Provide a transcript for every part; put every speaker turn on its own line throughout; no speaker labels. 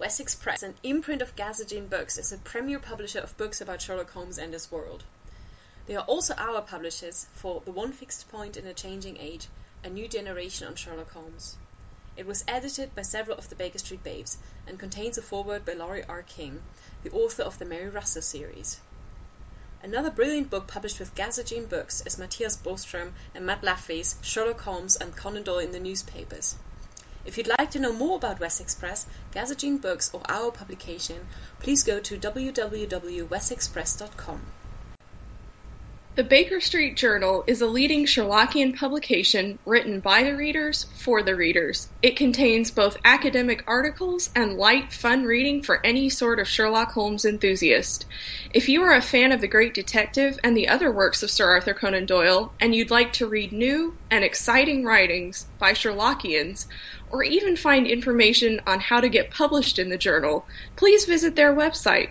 Wessex Press, an imprint of Gazagene Books, is a premier publisher of books about Sherlock Holmes and his world. They are also our publishers for The One Fixed Point in a Changing Age, a new generation on Sherlock Holmes. It was edited by several of the Baker Street Babes and contains a foreword by Laurie R. King, the author of the Mary Russell series. Another brilliant book published with Gazagene Books is Matthias Bostrom and Matt Laffey's Sherlock Holmes and Conan Doyle in the Newspapers. If you'd like to know more about Wessex Press, Gazagene Books, or our publication, please go to www.wessexpress.com.
The Baker Street Journal is a leading Sherlockian publication written by the readers for the readers. It contains both academic articles and light, fun reading for any sort of Sherlock Holmes enthusiast. If you are a fan of The Great Detective and the other works of Sir Arthur Conan Doyle, and you'd like to read new and exciting writings by Sherlockians, or even find information on how to get published in the journal, please visit their website,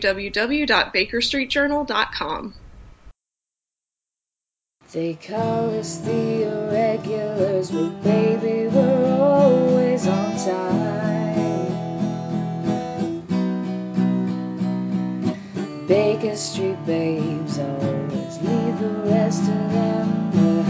www.bakerstreetjournal.com.
They call us the irregulars, but baby, we're always on time. Baker Street babes always leave the rest of them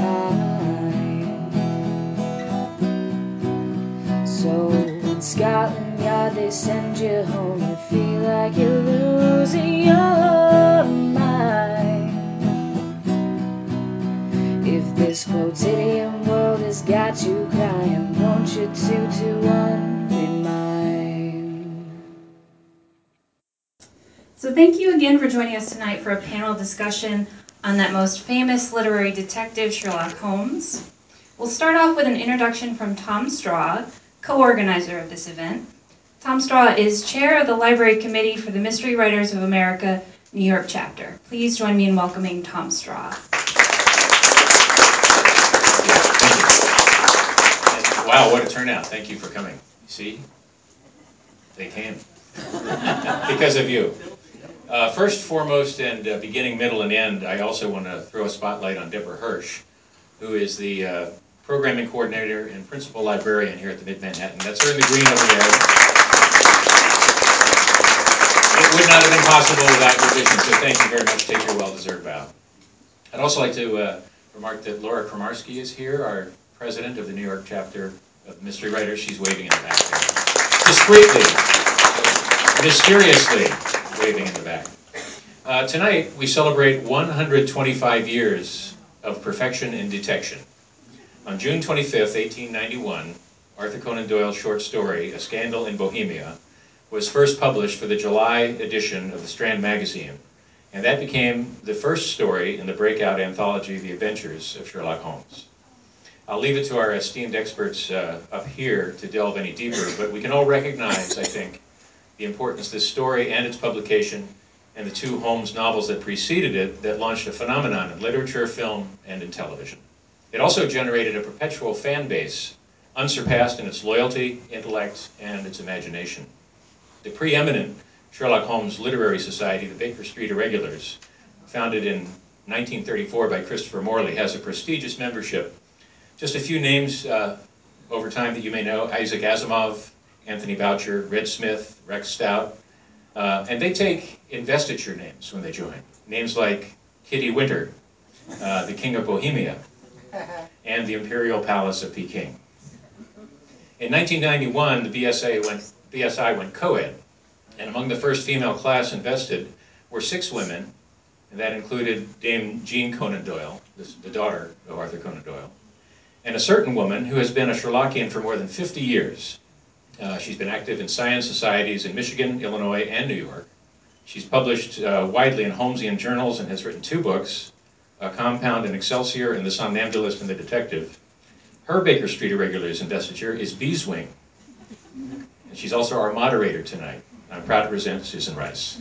behind. So in Scotland Yard they send you home, you feel like you're losing your mind. If this quotidian world has got you crying, won't you 221 be mine?
So thank you again for joining us tonight for a panel discussion on that most famous literary detective, Sherlock Holmes. We'll start off with an introduction from Tom Straw, co-organizer of this event. Tom Straw is chair of the Library Committee for the Mystery Writers of America, New York chapter. Please join me in welcoming Tom Straw.
Wow, what a turnout. Thank you for coming. See? They came. Because of you. First, foremost, and beginning, middle, and end, I also want to throw a spotlight on Deborah Hirsch, who is the programming coordinator and principal librarian here at the Mid-Manhattan. That's her in the green over there. It would not have been possible without your vision, so thank you very much. Take your well-deserved bow. I'd also like to remark that Laura Kramarski is here, our president of the New York chapter of Mystery Writers. She's waving in the back there. Discreetly, mysteriously waving in the back. Tonight, we celebrate 125 years of perfection in detection. On June 25th, 1891, Arthur Conan Doyle's short story, A Scandal in Bohemia, was first published for the July edition of the Strand magazine, and that became the first story in the breakout anthology, The Adventures of Sherlock Holmes. I'll leave it to our esteemed experts up here to delve any deeper, but we can all recognize, I think, the importance of this story and its publication and the two Holmes novels that preceded it that launched a phenomenon in literature, film, and in television. It also generated a perpetual fan base, unsurpassed in its loyalty, intellect, and its imagination. The preeminent Sherlock Holmes Literary Society, the Baker Street Irregulars, founded in 1934 by Christopher Morley, has a prestigious membership. Just a few names over time that you may know: Isaac Asimov, Anthony Boucher, Red Smith, Rex Stout. And they take investiture names when they join. Names like Kitty Winter, the King of Bohemia, and the Imperial Palace of Peking. In 1991, the BSI went co-ed, and among the first female class invested were 6 women, and that included Dame Jean Conan Doyle, the daughter of Arthur Conan Doyle, and a certain woman who has been a Sherlockian for more than 50 years. She's been active in science societies in Michigan, Illinois, and New York. She's published widely in Holmesian journals and has written 2 books, A Compound in Excelsior and The Somnambulist and the Detective. Her Baker Street Irregulars investiture is Beeswing, and she's also our moderator tonight. I'm proud to present Susan Rice.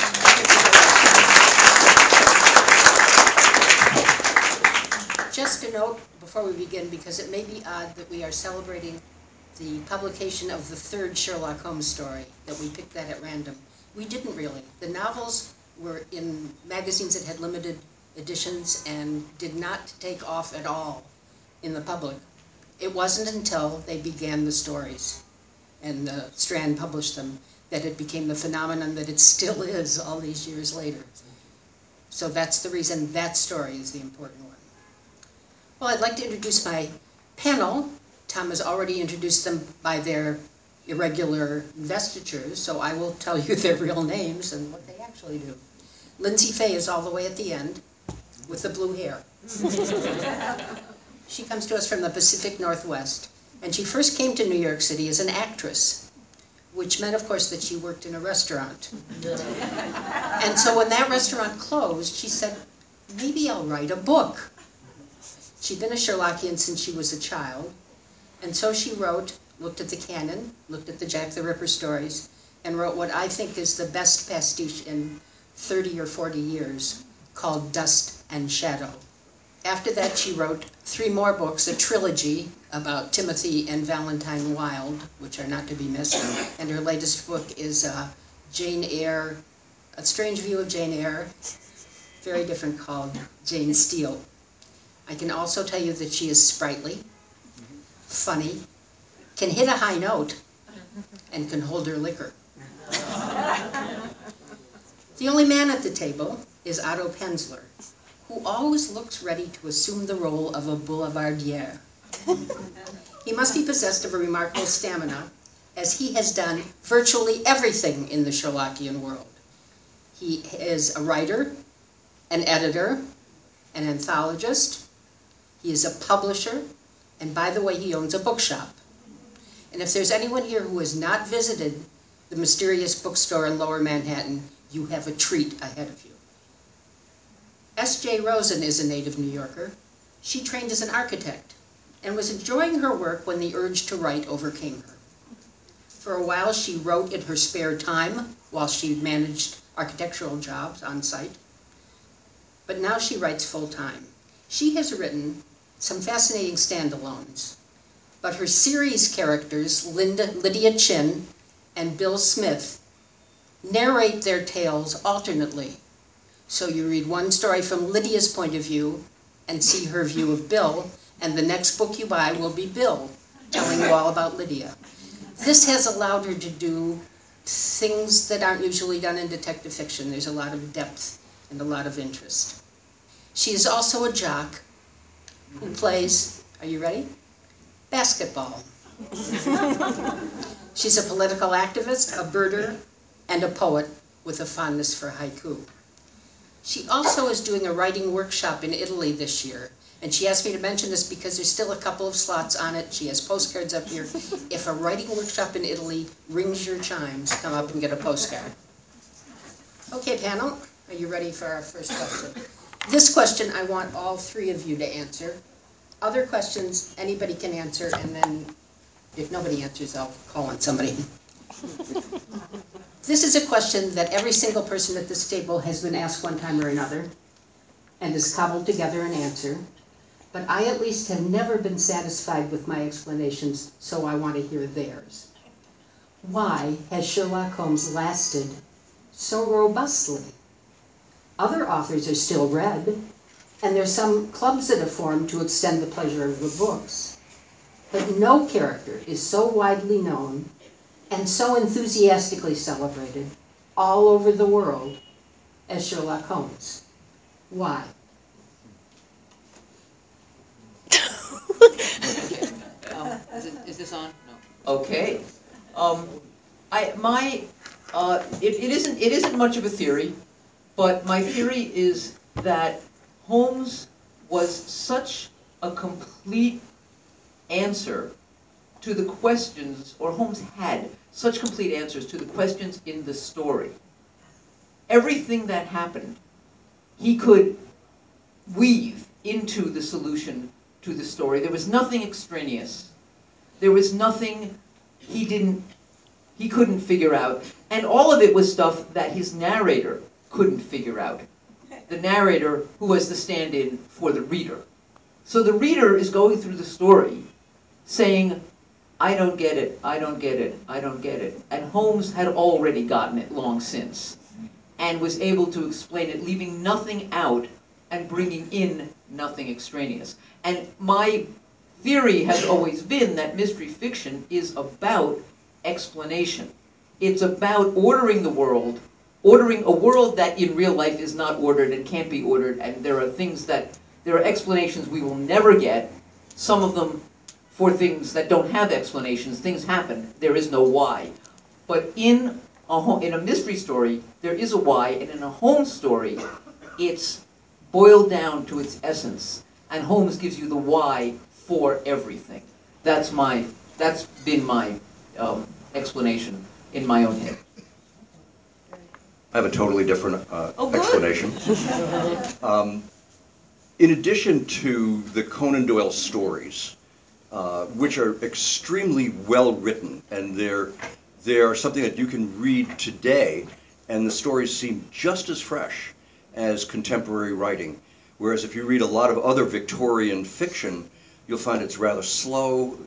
Just a note before we begin, because it may be odd that we are celebrating the publication of the 3rd Sherlock Holmes story, that we picked that at random. We didn't really. The novels were in magazines that had limited editions and did not take off at all in the public. It wasn't until they began the stories. and Strand published them, that it became the phenomenon that it still is all these years later. So that's the reason that story is the important one. Well, I'd like to introduce my panel. Tom has already introduced them by their irregular investitures, so I will tell you their real names and what they actually do. Lindsay Fay is all the way at the end with the blue hair. She comes to us from the Pacific Northwest, and she first came to New York City as an actress, which meant, of course, that she worked in a restaurant. And so when that restaurant closed, she said, maybe I'll write a book. She'd been a Sherlockian since she was a child, and so she wrote, looked at the canon, looked at the Jack the Ripper stories, and wrote what I think is the best pastiche in 30 or 40 years, called Dust and Shadow. After that, she wrote 3 more books, a trilogy about Timothy and Valentine Wilde, which are not to be missed, and her latest book is Jane Eyre, A Strange View of Jane Eyre, very different, called Jane Steele. I can also tell you that she is sprightly, funny, can hit a high note, and can hold her liquor. The only man at the table is Otto Penzler, who always looks ready to assume the role of a boulevardier. He must be possessed of a remarkable stamina, as he has done virtually everything in the Sherlockian world. He is a writer, an editor, an anthologist. He is a publisher, and by the way, he owns a bookshop. And if there's anyone here who has not visited the mysterious bookstore in Lower Manhattan, you have a treat ahead of you. S.J. Rosen is a native New Yorker. She trained as an architect and was enjoying her work when the urge to write overcame her. For a while, she wrote in her spare time while she managed architectural jobs on site. But now she writes full-time. She has written some fascinating standalones, but her series characters, Lydia Chin and Bill Smith, narrate their tales alternately. So you read one story from Lydia's point of view and see her view of Bill, and the next book you buy will be Bill, telling you all about Lydia. This has allowed her to do things that aren't usually done in detective fiction. There's a lot of depth and a lot of interest. She is also a jock who plays, are you ready? Basketball. She's a political activist, a birder, and a poet with a fondness for haiku. She also is doing a writing workshop in Italy this year, and she asked me to mention this because there's still a couple of slots on it. She has postcards up here. If a writing workshop in Italy rings your chimes, come up and get a postcard. Okay, panel, are you ready for our first question? This question I want all 3 of you to answer. Other questions anybody can answer, and then if nobody answers, I'll call on somebody. This is a question that every single person at this table has been asked one time or another and has cobbled together an answer, but I at least have never been satisfied with my explanations, so I want to hear theirs. Why has Sherlock Holmes lasted so robustly? Other authors are still read, and there's some clubs that have formed to extend the pleasure of the books. But no character is so widely known and so enthusiastically celebrated all over the world as Sherlock Holmes. Why?
Is this on? No.
Okay. It isn't much of a theory, but my theory is that Holmes was such a complete answer to the questions, or Holmes had such complete answers to the questions in the story. Everything that happened, he could weave into the solution to the story. There was nothing extraneous. There was nothing he couldn't figure out. And all of it was stuff that his narrator couldn't figure out. The narrator who was the stand-in for the reader. So the reader is going through the story saying, I don't get it, I don't get it, I don't get it. And Holmes had already gotten it long since and was able to explain it, leaving nothing out and bringing in nothing extraneous. And my theory has always been that mystery fiction is about explanation. It's about ordering a world that in real life is not ordered and can't be ordered, and there are explanations we will never get, some of them for things that don't have explanations. Things happen, there is no why. But in a mystery story, there is a why, and in a Holmes story, it's boiled down to its essence, and Holmes gives you the why for everything. That's been my explanation in my own head.
I have a totally different explanation. In addition to the Conan Doyle stories, which are extremely well written, and they're something that you can read today, and the stories seem just as fresh as contemporary writing. Whereas if you read a lot of other Victorian fiction, you'll find it's rather slow.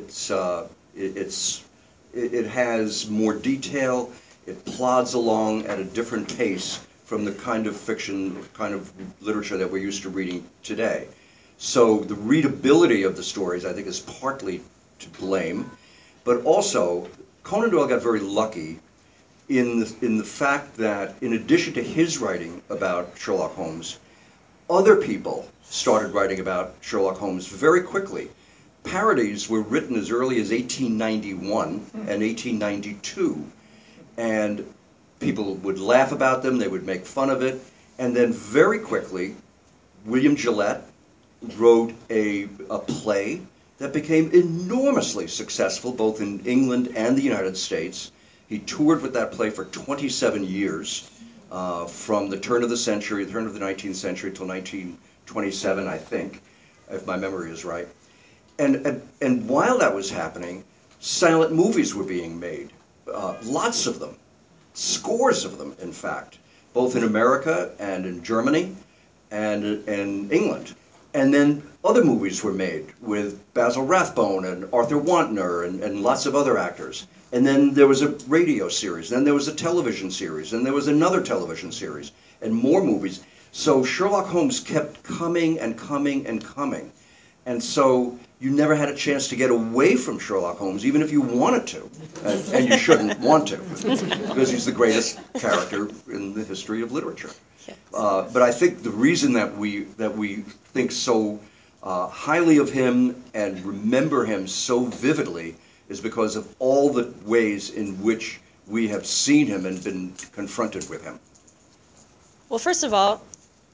It has more detail. It plods along at a different pace from the kind of fiction, kind of literature that we're used to reading today. So the readability of the stories, I think, is partly to blame, but also Conan Doyle got very lucky in the fact that, in addition to his writing about Sherlock Holmes, other people started writing about Sherlock Holmes very quickly. Parodies were written as early as 1891 and 1892, and people would laugh about them, they would make fun of it, and then very quickly, William Gillette wrote a play that became enormously successful both in England and the United States. He toured with that play for 27 years, from the turn of the 19th century till 1927, I think, if my memory is right. And while that was happening, silent movies were being made, lots of them, scores of them, in fact, both in America and in Germany and in England. And then other movies were made with Basil Rathbone and Arthur Wantner and lots of other actors. And then there was a radio series, then there was a television series, and there was another television series, and more movies. So Sherlock Holmes kept coming and coming and coming. And so you never had a chance to get away from Sherlock Holmes, even if you wanted to. And you shouldn't want to, because he's the greatest character in the history of literature. But I think the reason that we think so highly of him and remember him so vividly is because of all the ways in which we have seen him and been confronted with him.
Well, first of all,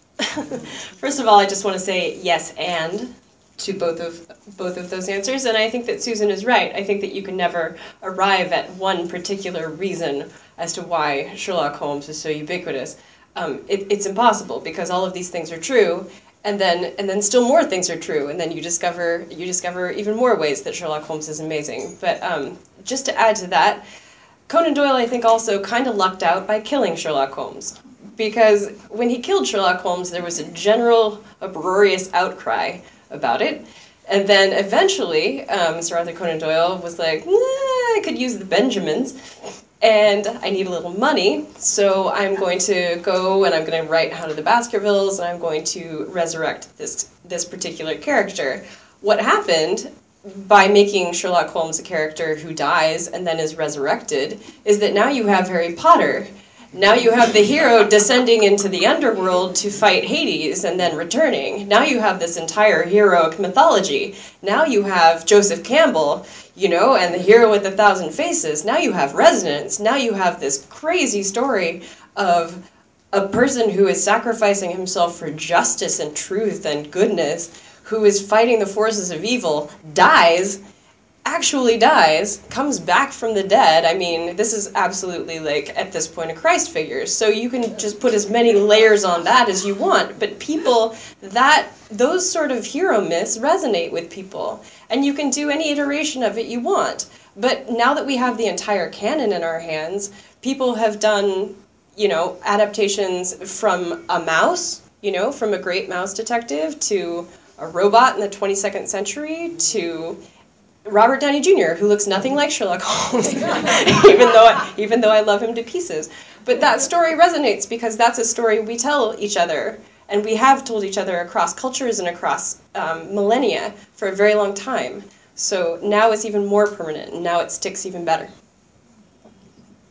I just want to say yes and to both of those answers, and I think that Susan is right. I think that you can never arrive at one particular reason as to why Sherlock Holmes is so ubiquitous. It's impossible, because all of these things are true, and then still more things are true, and then you discover even more ways that Sherlock Holmes is amazing. But just to add to that, Conan Doyle, I think, also kind of lucked out by killing Sherlock Holmes, because when he killed Sherlock Holmes, there was a general uproarious outcry about it. And then eventually, Sir Arthur Conan Doyle was like, I could use the Benjamins, and I need a little money, so I'm going to go and I'm going to write Hound of the Baskervilles, and I'm going to resurrect this particular character. What happened by making Sherlock Holmes a character who dies and then is resurrected is that now you have Harry Potter. Now you have the hero descending into the underworld to fight Hades and then returning. Now you have this entire heroic mythology. Now you have Joseph Campbell, and the hero with 1,000 faces. Now you have Resonance. Now you have this crazy story of a person who is sacrificing himself for justice and truth and goodness, who is fighting the forces of evil, actually dies, comes back from the dead. I mean, this is absolutely, at this point, a Christ figure. So you can just put as many layers on that as you want. But those sort of hero myths resonate with people. And you can do any iteration of it you want. But now that we have the entire canon in our hands, people have done, adaptations from a mouse, from a great mouse detective, to a robot in the 22nd century, to Robert Downey Jr., who looks nothing like Sherlock Holmes, even though I love him to pieces. But that story resonates because that's a story we tell each other, and we have told each other across cultures and across millennia for a very long time. So now it's even more permanent, and now it sticks even better.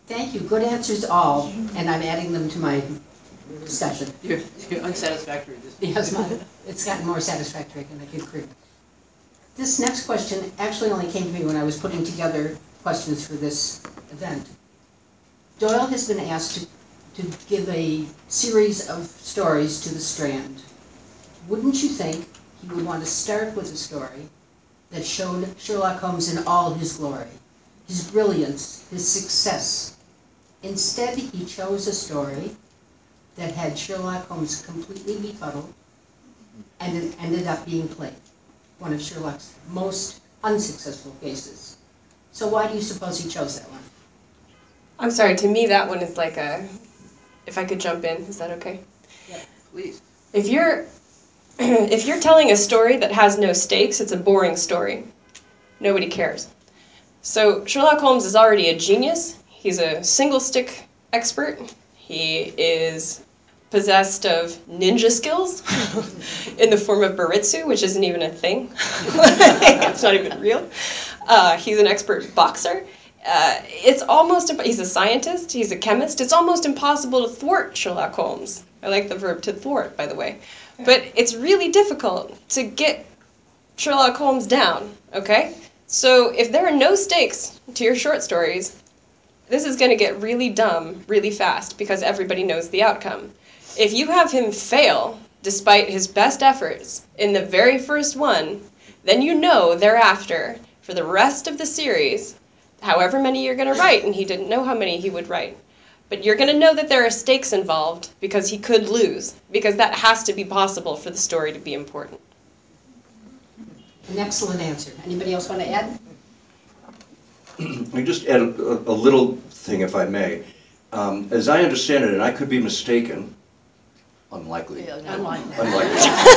Thank you. Good answers all, and I'm adding them to my discussion.
You're unsatisfactory.
Yes, it's gotten more satisfactory, and I can agree. This next question actually only came to me when I was putting together questions for this event. Doyle has been asked to give a series of stories to the Strand. Wouldn't you think he would want to start with a story that showed Sherlock Holmes in all his glory, his brilliance, his success? Instead, he chose a story that had Sherlock Holmes completely befuddled and it ended up being played, one of Sherlock's most unsuccessful cases. So why do you suppose he chose that one?
I'm sorry, to me that one is like a, if I could jump in, is that okay?
Yep.
Please.
If you're telling a story that has no stakes, it's a boring story. Nobody cares. So Sherlock Holmes is already a genius. He's a single stick expert. He is possessed of ninja skills in the form of Baritsu, which isn't even a thing. It's not even real. He's an expert boxer. He's a scientist, he's a chemist. It's almost impossible to thwart Sherlock Holmes. I like the verb to thwart, by the way. But it's really difficult to get Sherlock Holmes down, okay? So if there are no stakes to your short stories, this is going to get really dumb really fast because everybody knows the outcome. If you have him fail, despite his best efforts, in the very first one, then you know thereafter, for the rest of the series, however many you're going to write, and he didn't know how many he would write, but you're going to know that there are stakes involved because he could lose, because that has to be possible for the story to be important.
An excellent answer. Anybody else want to add?
Let me just add a little thing, if I may. As I understand it, and I could be mistaken, unlikely. Unlikely.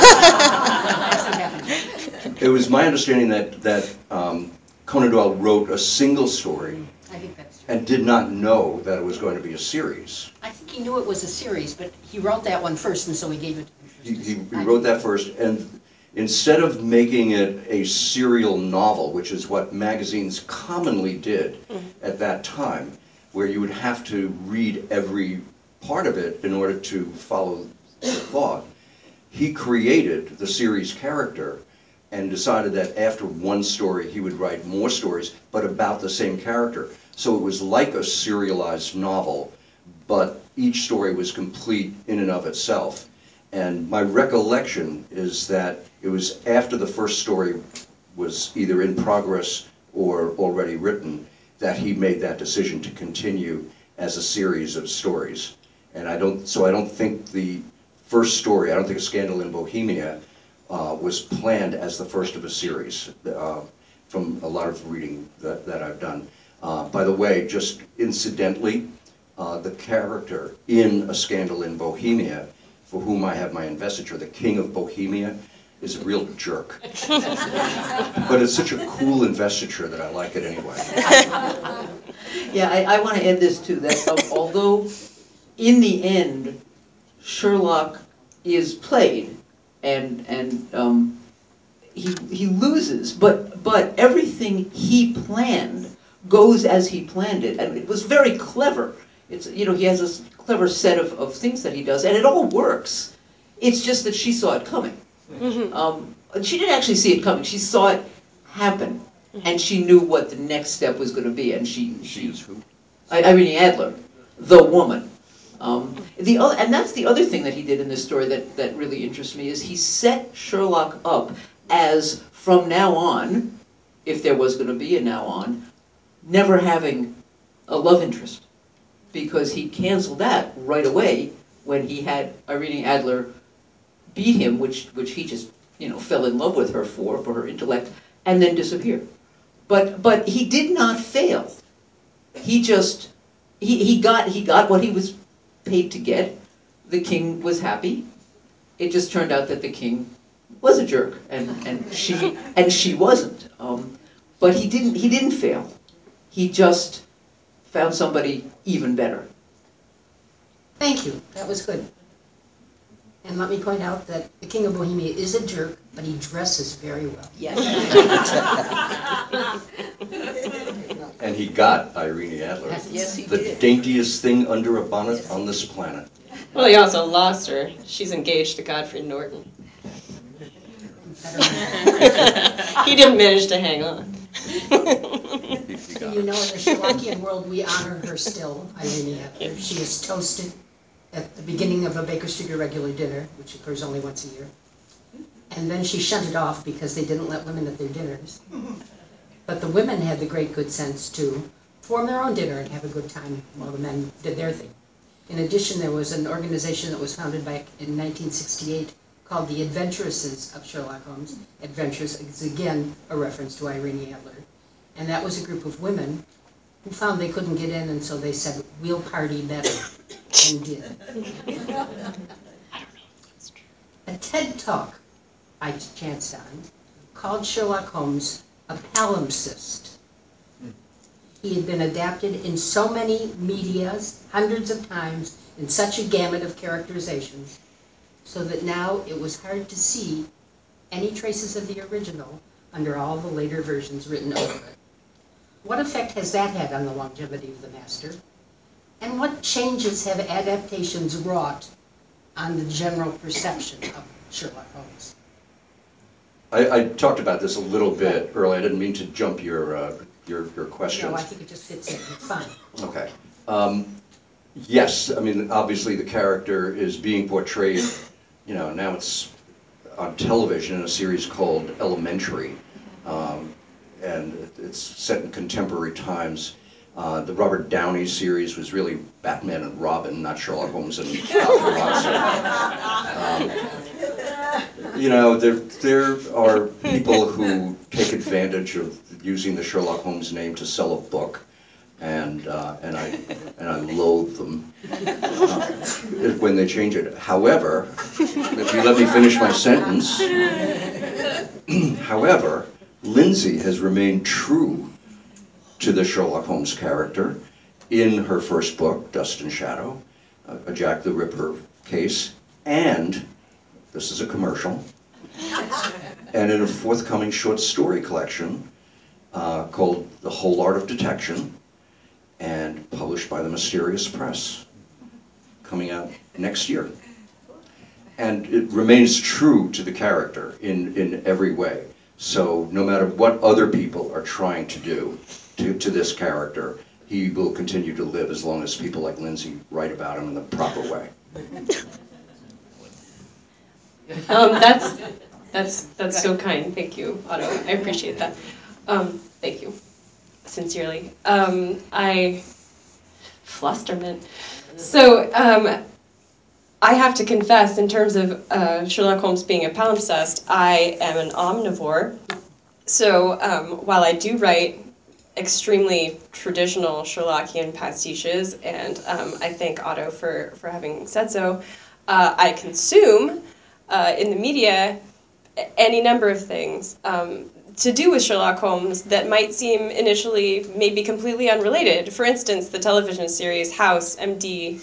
It was my understanding that Conan Doyle wrote a single story
I think that's true.
and did not know that it was going to be a series.
I think he knew it was a series, but he wrote that one first, and so he gave it to me first.
He wrote that first, and instead of making it a serial novel, which is what magazines commonly did at that time, where you would have to read every part of it in order to follow the thought, he created the series character and decided that after one story he would write more stories, but about the same character. So it was like a serialized novel, but each story was complete in and of itself. And my recollection is that it was after the first story was either in progress or already written that he made that decision to continue as a series of stories. And I don't think the first story, I don't think A Scandal in Bohemia, was planned as the first of a series from a lot of reading that I've done. By the way, just incidentally, the character in A Scandal in Bohemia, for whom I have my investiture, the King of Bohemia, is a real jerk. But it's such a cool investiture that I like it anyway.
Yeah, I want to add this too, that although in the end Sherlock is played and he loses, but everything he planned goes as he planned it, and it was very clever. It's, he has this clever set of things that he does, and it all works. It's just that she saw it coming. Mm-hmm. She didn't actually see it coming. She saw it happen, and she knew what the next step was going to be. And she is who? Irene Adler, the woman. And that's the other thing that he did in this story that really interests me, is he set Sherlock up as, from now on, if there was going to be a now on, never having a love interest, because he canceled that right away when he had Irene Adler beat him, which he just fell in love with her for her intellect, and then disappeared. But he did not fail. He just he got what he was paid to get. The king was happy. It just turned out that the king was a jerk, and she wasn't. But he didn't fail. He just found somebody even better.
Thank you. That was good. And let me point out that the King of Bohemia is a jerk, but he dresses very well.
Yes.
And he got Irene Adler.
Yes, he
The
did.
daintiest thing under a bonnet on this planet.
Well, he also lost her. She's engaged to Godfrey Norton. He didn't manage to hang on.
You know, in the Sherlockian world, we honor her still, Irene Adler. She is toasted at the beginning of a Baker Street Irregular dinner, which occurs only once a year. And then she shunted off because they didn't let women at their dinners. But the women had the great good sense to form their own dinner and have a good time while the men did their thing. In addition, there was an organization that was founded back in 1968 called the Adventuresses of Sherlock Holmes. Adventuress is again a reference to Irene Adler. And that was a group of women who found they couldn't get in, and so they said, we'll party better, and did. A TED Talk I chanced on called Sherlock Holmes a palimpsest. He had been adapted in so many medias, hundreds of times, in such a gamut of characterizations, so that now it was hard to see any traces of the original under all the later versions written over it. What effect has that had on the longevity of the master? And what changes have adaptations wrought on the general perception of Sherlock Holmes?
I talked about this a little bit earlier. I didn't mean to jump your questions.
No, I think it just fits in. It's fine.
Okay. Yes, I mean, obviously the character is being portrayed, you know, now it's on television in a series called Elementary, and it's set in contemporary times. The Robert Downey series was really Batman and Robin, not Sherlock Holmes and Dr. Watson. You know, there are people who take advantage of using the Sherlock Holmes name to sell a book, and I loathe them when they change it. However, if you let me finish my sentence, however, Lindsay has remained true to the Sherlock Holmes character in her first book, Dust and Shadow, a Jack the Ripper case, and this is a commercial, and in a forthcoming short story collection called The Whole Art of Detection, and published by the Mysterious Press, coming out next year. And it remains true to the character in every way. So no matter what other people are trying to do to this character, he will continue to live as long as people like Lindsay write about him in the proper way.
That's so kind. Thank you, Otto. I appreciate that. Thank you, sincerely. I flusterment. So I have to confess, in terms of Sherlock Holmes being a palimpsest, I am an omnivore. So while I do write extremely traditional Sherlockian pastiches, and I thank Otto for having said so, I consume in the media any number of things to do with Sherlock Holmes that might seem initially maybe completely unrelated. For instance, the television series House, MD,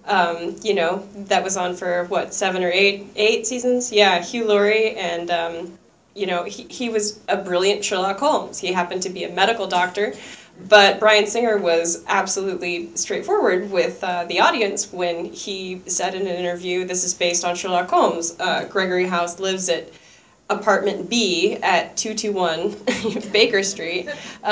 that was on for, 7 or 8 seasons? Yeah, Hugh Laurie, and, he was a brilliant Sherlock Holmes. He happened to be a medical doctor, but Bryan Singer was absolutely straightforward with the audience when he said in an interview, this is based on Sherlock Holmes. Gregory House lives at apartment B at 221 Baker Street.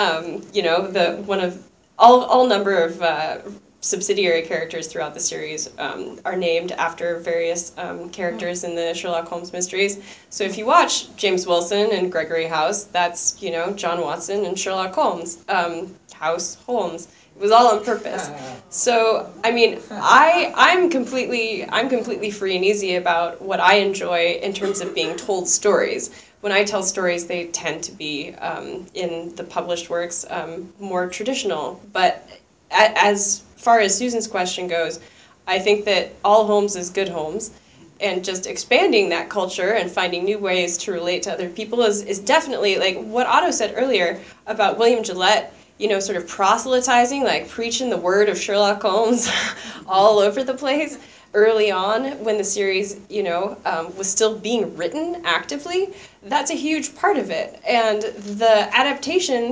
The one of all number of subsidiary characters throughout the series are named after various characters in the Sherlock Holmes mysteries. So if you watch James Wilson and Gregory House, that's John Watson and Sherlock Holmes. House Holmes. It was all on purpose. So I mean, I'm completely free and easy about what I enjoy in terms of being told stories. When I tell stories, they tend to be in the published works more traditional. But as far as Susan's question goes, I think that all Holmes is good Holmes, and just expanding that culture and finding new ways to relate to other people is definitely, like what Otto said earlier about William Gillette, sort of proselytizing, like preaching the word of Sherlock Holmes all over the place early on when the series, was still being written actively. That's a huge part of it. And the adaptations,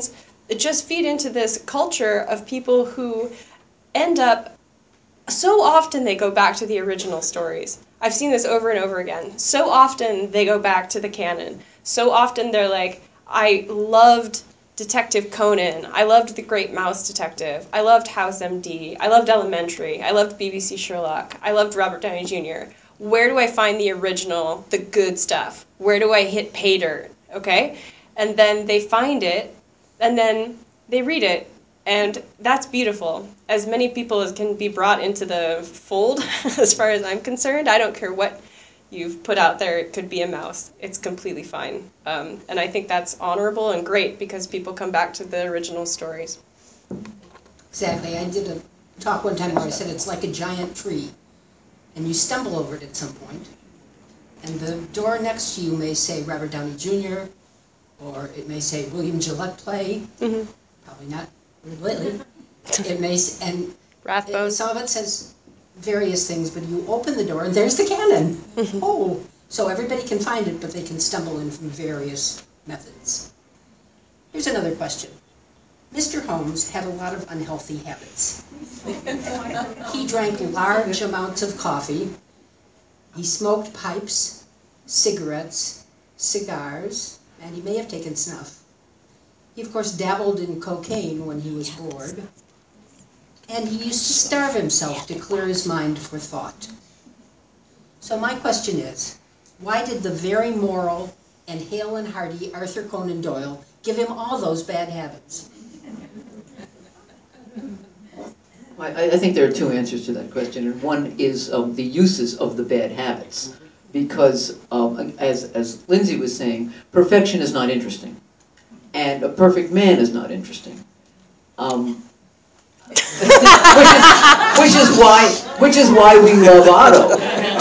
just feed into this culture of people who end up, so often they go back to the original stories. I've seen this over and over again. So often they go back to the canon. So often they're like, I loved Detective Conan. I loved The Great Mouse Detective. I loved House MD. I loved Elementary. I loved BBC Sherlock. I loved Robert Downey Jr. Where do I find the original, the good stuff? Where do I hit pay dirt? Okay? And then they find it, and then they read it. And that's beautiful. As many people as can be brought into the fold, as far as I'm concerned, I don't care what you've put out there. It could be a mouse. It's completely fine. And I think that's honorable and great because people come back to the original stories.
Exactly. I did a talk one time where I said it's like a giant tree, and you stumble over it at some point, and the door next to you may say Robert Downey Jr., or it may say William Gillette play. Mm-hmm. Probably not lately. It may, and
Rathbone.
Some of it says various things, but you open the door and there's the canon. Mm-hmm. Oh, so everybody can find it, but they can stumble in from various methods. Here's another question. Mr. Holmes had a lot of unhealthy habits. He drank large amounts of coffee. He smoked pipes, cigarettes, cigars, and he may have taken snuff. He, of course, dabbled in cocaine when he was bored. And he used to starve himself to clear his mind for thought. So my question is, why did the very moral and hale and hearty Arthur Conan Doyle give him all those bad habits?
I think there are two answers to that question, and one is the uses of the bad habits. Because, as Lindsay was saying, perfection is not interesting. And a perfect man is not interesting. Which is why we love Otto.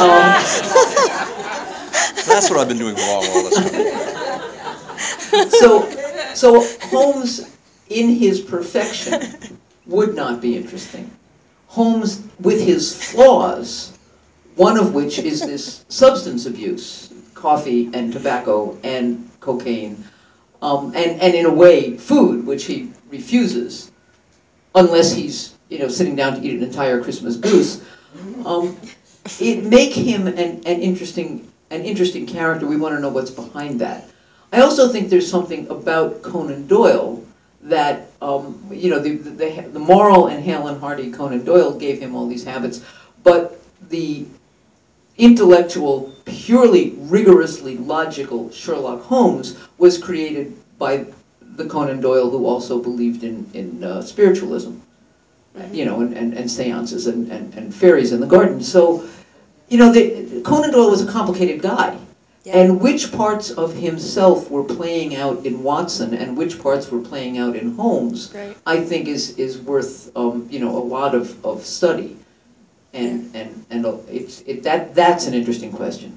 That's what I've been doing wrong all this time.
So Holmes, in his perfection, would not be interesting. Holmes, with his flaws, one of which is this substance abuse, coffee and tobacco and cocaine, and in a way, food, which he refuses, unless he's sitting down to eat an entire Christmas goose. It make him an interesting character. We want to know what's behind that. I also think there's something about Conan Doyle that the moral and hale and hearty Conan Doyle gave him all these habits, but the intellectual, purely rigorously logical Sherlock Holmes was created by the Conan Doyle who also believed in spiritualism, and seances and fairies in the garden. So, Conan Doyle was a complicated guy. Yeah. And which parts of himself were playing out in Watson and which parts were playing out in Holmes, right, I think is worth a lot of study. And that's an interesting question.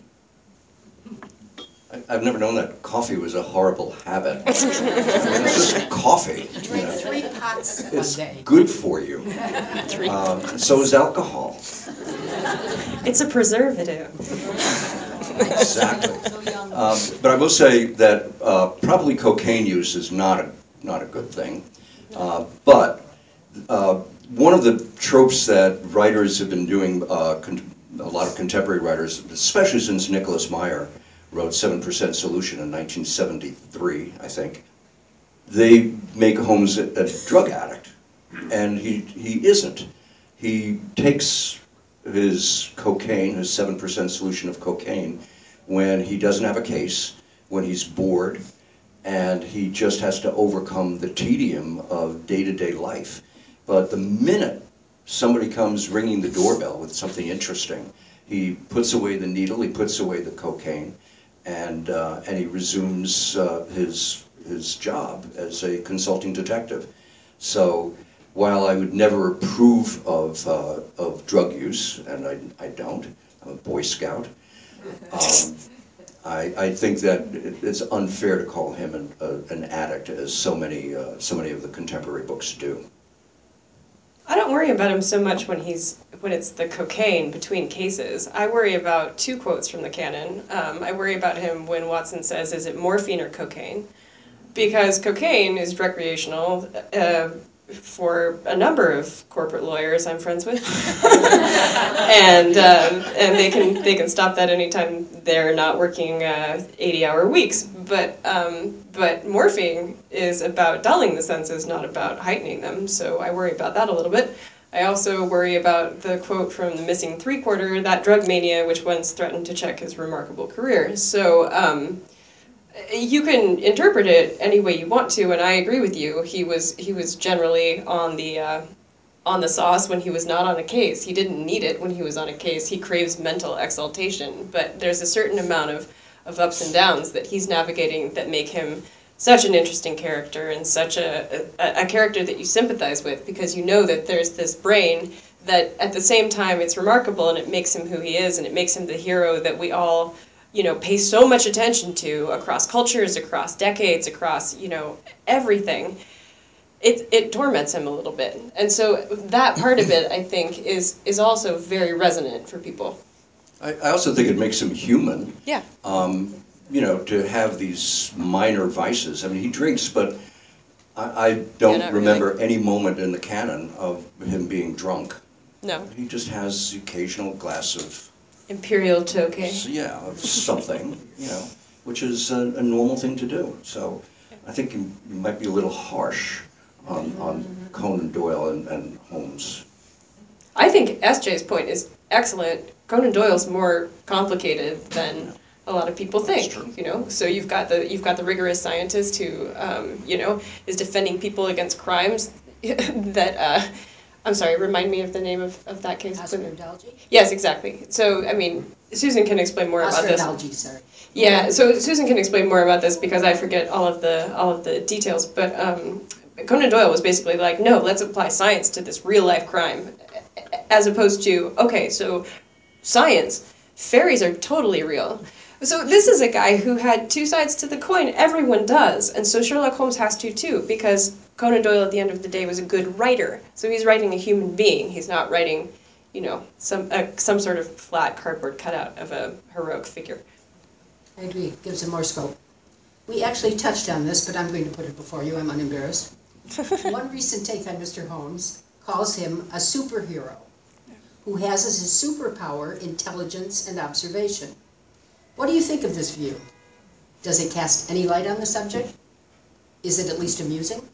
I've never known that coffee was a horrible habit. It's just coffee.
You drink 3 pots
it's
a day.
Good for you. So is alcohol.
It's a preservative.
Exactly. But I will say that probably cocaine use is not a good thing. But one of the tropes that writers have been doing, a lot of contemporary writers, especially since Nicholas Meyer wrote 7% Solution in 1973, I think, they make Holmes a drug addict. And he isn't. He takes his cocaine, his 7% solution of cocaine, when he doesn't have a case, when he's bored, and he just has to overcome the tedium of day-to-day life. But the minute somebody comes ringing the doorbell with something interesting, he puts away the needle, he puts away the cocaine, and he resumes his job as a consulting detective. So while I would never approve of drug use, and I don't, I'm a Boy Scout, I think that it's unfair to call him an addict, as so many of the contemporary books do.
I don't worry about him so much when it's the cocaine between cases. I worry about 2 quotes from the canon. I worry about him when Watson says, "Is it morphine or cocaine?" because cocaine is recreational for a number of corporate lawyers I'm friends with, and they can stop that anytime they're not working 80-hour weeks. But morphine is about dulling the senses, not about heightening them. So I worry about that a little bit. I also worry about the quote from The Missing Three-Quarter, that drug mania which once threatened to check his remarkable career. So you can interpret it any way you want to, and I agree with you. He was generally on the sauce when he was not on a case. He didn't need it when he was on a case. He craves mental exaltation, but there's a certain amount of ups and downs that he's navigating that make him such an interesting character and such a character that you sympathize with, because you know that there's this brain that at the same time it's remarkable and it makes him who he is and it makes him the hero that we all, pay so much attention to across cultures, across decades, across, everything. It torments him a little bit. And so that part of it, I think, is also very resonant for people.
I also think it makes him human.
Yeah.
To have these minor vices. I mean, he drinks, but I don't remember
really
any moment in the canon of him being drunk.
No.
He just has the occasional glass of
Imperial Tokay.
of something, which is a normal thing to do. So I think you might be a little harsh on Conan Doyle and Holmes.
I think SJ's point is excellent. Conan Doyle's more complicated than a lot of people think. So you've got the rigorous scientist who is defending people against crimes that I'm sorry, remind me of the name of that case.
Oscar Dalgy?
Yes, exactly. So I mean, Susan can explain more about this.
Oscar Dalgy, sorry.
Yeah, so Susan can explain more about this because I forget all of the details, but Conan Doyle was basically like, no, let's apply science to this real life crime, as opposed to, okay, so science, fairies are totally real. So this is a guy who had two sides to the coin. Everyone does. And so Sherlock Holmes has to too, because Conan Doyle at the end of the day was a good writer. So he's writing a human being. He's not writing, some sort of flat cardboard cutout of a heroic figure.
I agree. It gives him more scope. We actually touched on this, but I'm going to put it before you. I'm unembarrassed. One recent take on Mr. Holmes calls him a superhero who has as his superpower intelligence and observation. What do you think of this view? Does it cast any light on the subject? Is it at least amusing?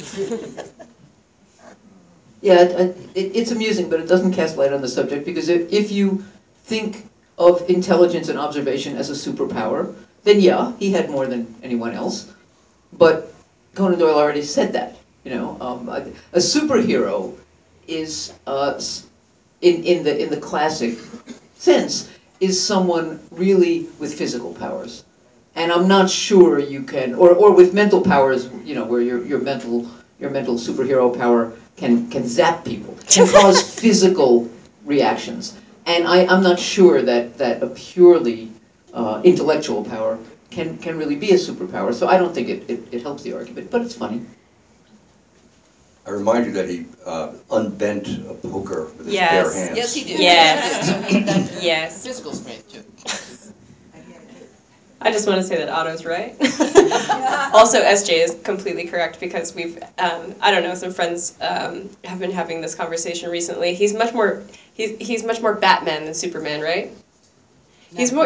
Yeah, it's amusing, but it doesn't cast light on the subject, because if you think of intelligence and observation as a superpower, then yeah, he had more than anyone else. But Conan Doyle already said that. A superhero is, in the classic sense, is someone really with physical powers. And I'm not sure you can, or with mental powers, where your mental superhero power can zap people, can cause physical reactions. And I'm not sure that a purely intellectual power can really be a superpower. So I don't think it helps the argument, but it's funny.
I remind you that he unbent a poker with his bare hands.
Yes, he did.
Yes. Yes.
Physical strength, too.
I just want to say that Otto's right. Also, SJ is completely correct, because we've, some friends have been having this conversation recently. He's much more Batman than Superman, right? He's more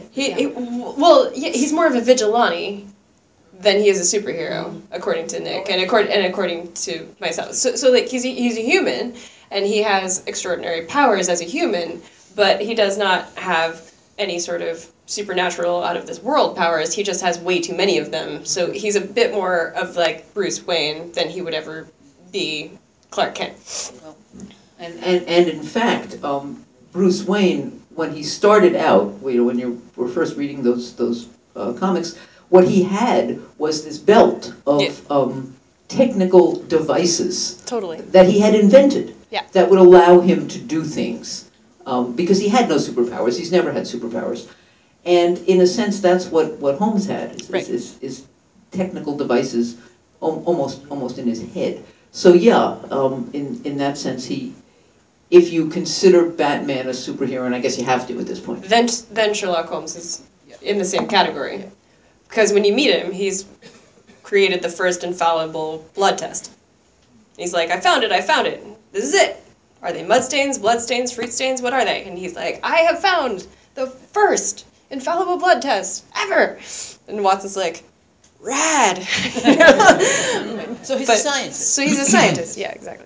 he's more of a vigilante than he is a superhero, according to Nick, and according to myself. So like he's a human, and he has extraordinary powers as a human, but he does not have any sort of supernatural out of this world powers. He just has way too many of them. So he's a bit more of like Bruce Wayne than he would ever be Clark Kent.
And in fact, Bruce Wayne, when he started out, when you were first reading those comics, what he had was this belt of technical devices that he had invented that would allow him to do things. Because he had no superpowers. He's never had superpowers. And in a sense, that's what Holmes had, is technical devices almost in his head. So yeah, in that sense, if you consider Batman a superhero, and I guess you have to at this point.
Then Sherlock Holmes is in the same category. Because when you meet him, he's created the first infallible blood test. He's like, I found it. This is it. Are they mud stains, blood stains, fruit stains? What are they? And he's like, I have found the first infallible blood test ever. And Watson's like, rad.
So he's a scientist.
So he's a scientist, yeah, exactly.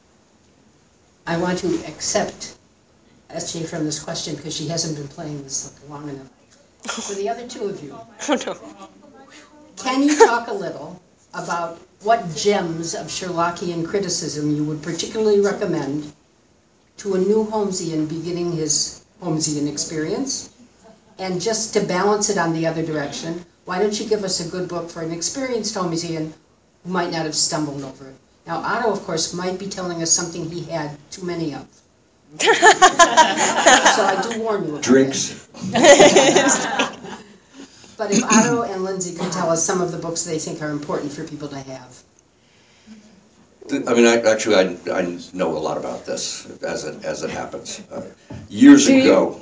I want to accept SJ from this question because she hasn't been playing this long enough. For the other two of you,
Oh no.
can you talk a little about what gems of Sherlockian criticism you would particularly recommend to a new Holmesian beginning his Holmesian experience? And just to balance it on the other direction, why don't you give us a good book for an experienced Holmesian who might not have stumbled over it? Now, Otto, of course, might be telling us something he had too many of. So I do warn you about
Drinks.
that. But if Otto and Lindsay could tell us some of the books they think are important for people to have.
I mean, I know a lot about this as it happens. Years ago,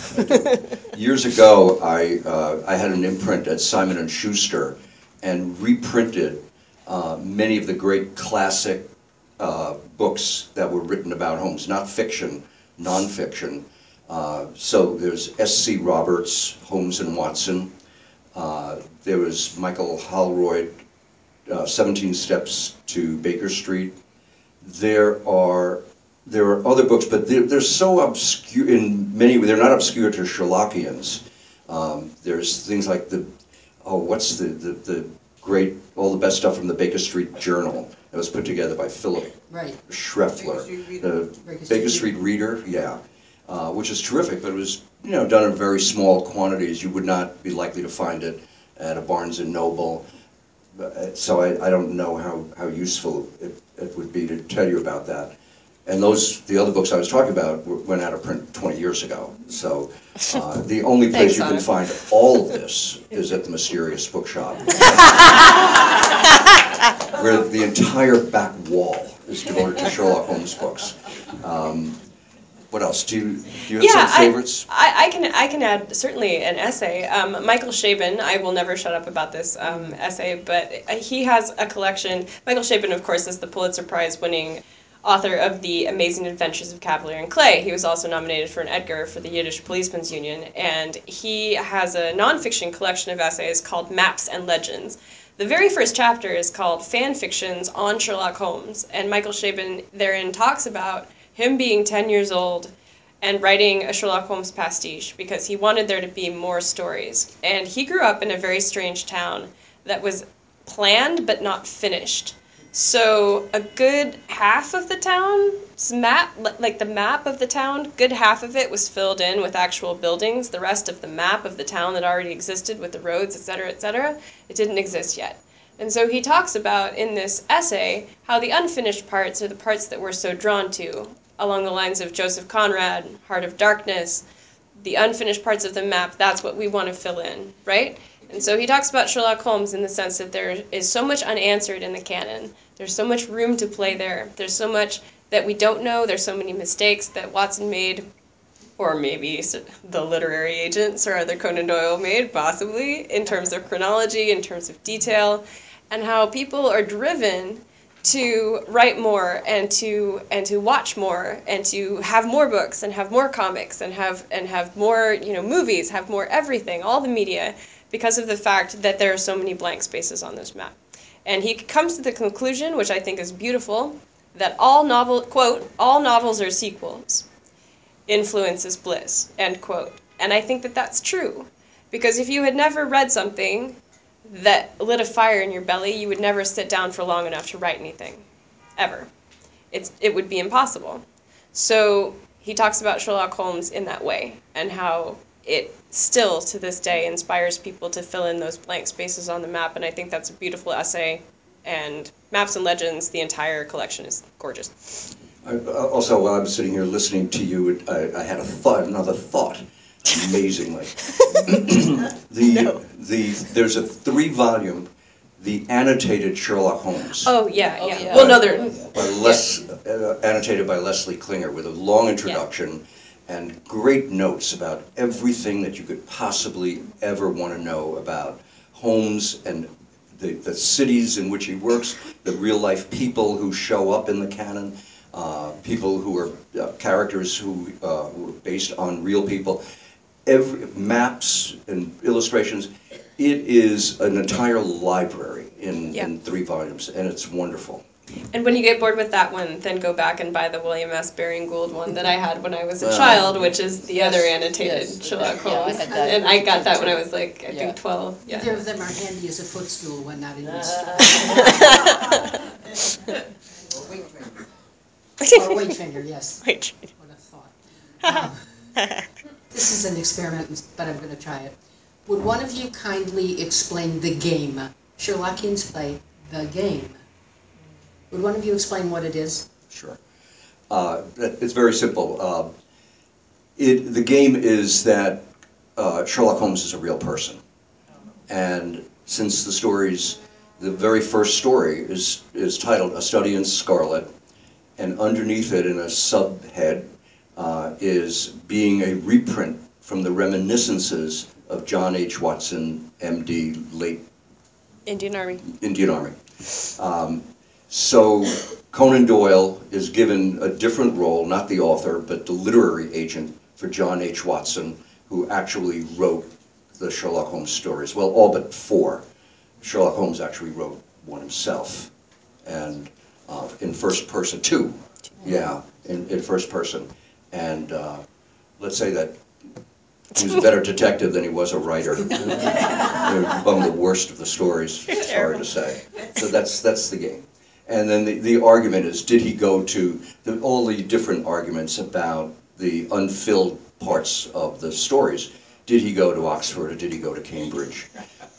I had an imprint at Simon and Schuster and reprinted many of the great classic books that were written about homes, not fiction, nonfiction. So there's S.C. Roberts, Holmes and Watson. There was Michael Holroyd, 17 Steps to Baker Street. There are other books, but they're so obscure. They're not obscure to Sherlockians. There's things like what's the great, all the best stuff from the Baker Street Journal that was put together by Philip Schreffler, the Baker Street Reader, yeah, which is terrific, but it was done in very small quantities. You would not be likely to find it at a Barnes and Noble. So I don't know how useful it would be to tell you about that. And the other books I was talking about went out of print 20 years ago. So the only place you can find all of this is at the Mysterious Bookshop, where the entire back wall is devoted to Sherlock Holmes books. What else? Do you have some favorites?
I can add certainly an essay. Michael Chabon, I will never shut up about this essay, but he has a collection. Michael Chabon, of course, is the Pulitzer Prize winning author of The Amazing Adventures of Cavalier and Clay. He was also nominated for an Edgar for the Yiddish Policemen's Union, and he has a nonfiction collection of essays called Maps and Legends. The very first chapter is called Fan Fictions on Sherlock Holmes, and Michael Chabon therein talks about him being 10 years old and writing a Sherlock Holmes pastiche because he wanted there to be more stories. And he grew up in a very strange town that was planned but not finished. So a good half of the town's map, like the map of the town, good half of it was filled in with actual buildings. The rest of the map of the town that already existed with the roads, etc., it didn't exist yet. And so he talks about in this essay how the unfinished parts are the parts that we're so drawn to, along the lines of Joseph Conrad, Heart of Darkness, the unfinished parts of the map, that's what we want to fill in, right? And so he talks about Sherlock Holmes in the sense that there is so much unanswered in the canon. There's so much room to play there. There's so much that we don't know. There's so many mistakes that Watson made, or maybe the literary agent, Sir Arthur Conan Doyle, made, possibly, in terms of chronology, in terms of detail, and how people are driven to write more and to watch more and to have more books and have more comics and have more movies, have more everything, all the media, because of the fact that there are so many blank spaces on this map. And he comes to the conclusion, which I think is beautiful, that all novels are sequels. Influence is bliss, end quote. And I think that that's true. Because if you had never read something that lit a fire in your belly, you would never sit down for long enough to write anything. Ever. It would be impossible. So he talks about Sherlock Holmes in that way, and how it still, to this day, inspires people to fill in those blank spaces on the map, and I think that's a beautiful essay. And Maps and Legends, the entire collection is gorgeous.
Also, while I was sitting here listening to you, I had another thought, amazingly. There's a 3-volume, the annotated Sherlock Holmes.
Oh, yeah. Well, no, they're...
Annotated by Leslie Klinger, with a long introduction and great notes about everything that you could possibly ever want to know about Holmes, and the cities in which he works, the real life people who show up in the canon, people who are characters who are based on real people, maps and illustrations. It is an entire library in 3 volumes, and it's wonderful.
And when you get bored with that one, then go back and buy the William S. Baring Gould one that I had when I was a child, which is the other annotated Sherlock Holmes.
I had that.
And I got that when I was like, I think 12. Yeah.
Either of them are handy as a footstool when not in use. Or weight finger, yes.
Weight finger.
What a thought. This is an experiment, but I'm going to try it. Would one of you kindly explain the game? Sherlockians play the game. Would one of you explain what it is?
Sure. It's very simple. The game is that Sherlock Holmes is a real person. And since the very first story is titled A Study in Scarlet, and underneath it in a subhead is being a reprint from the reminiscences of John H. Watson, M.D., late
Indian Army.
So Conan Doyle is given a different role, not the author, but the literary agent for John H. Watson, who actually wrote the Sherlock Holmes stories. Well, all but 4. Sherlock Holmes actually wrote one himself, and in first person, 2. Yeah, in first person. And let's say that he was a better detective than he was a writer. Among the worst of the stories, sorry to say. So that's the game. And then the argument is, did he go to all the different arguments about the unfilled parts of the stories? Did he go to Oxford or did he go to Cambridge?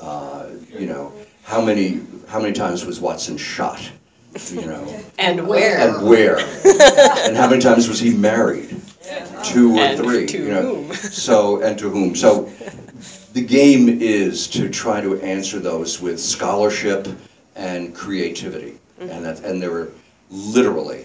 How many times was Watson shot?
And where?
And how many times was he married? 2 or 3.
To whom?
And to whom? So the game is to try to answer those with scholarship and creativity. And there are literally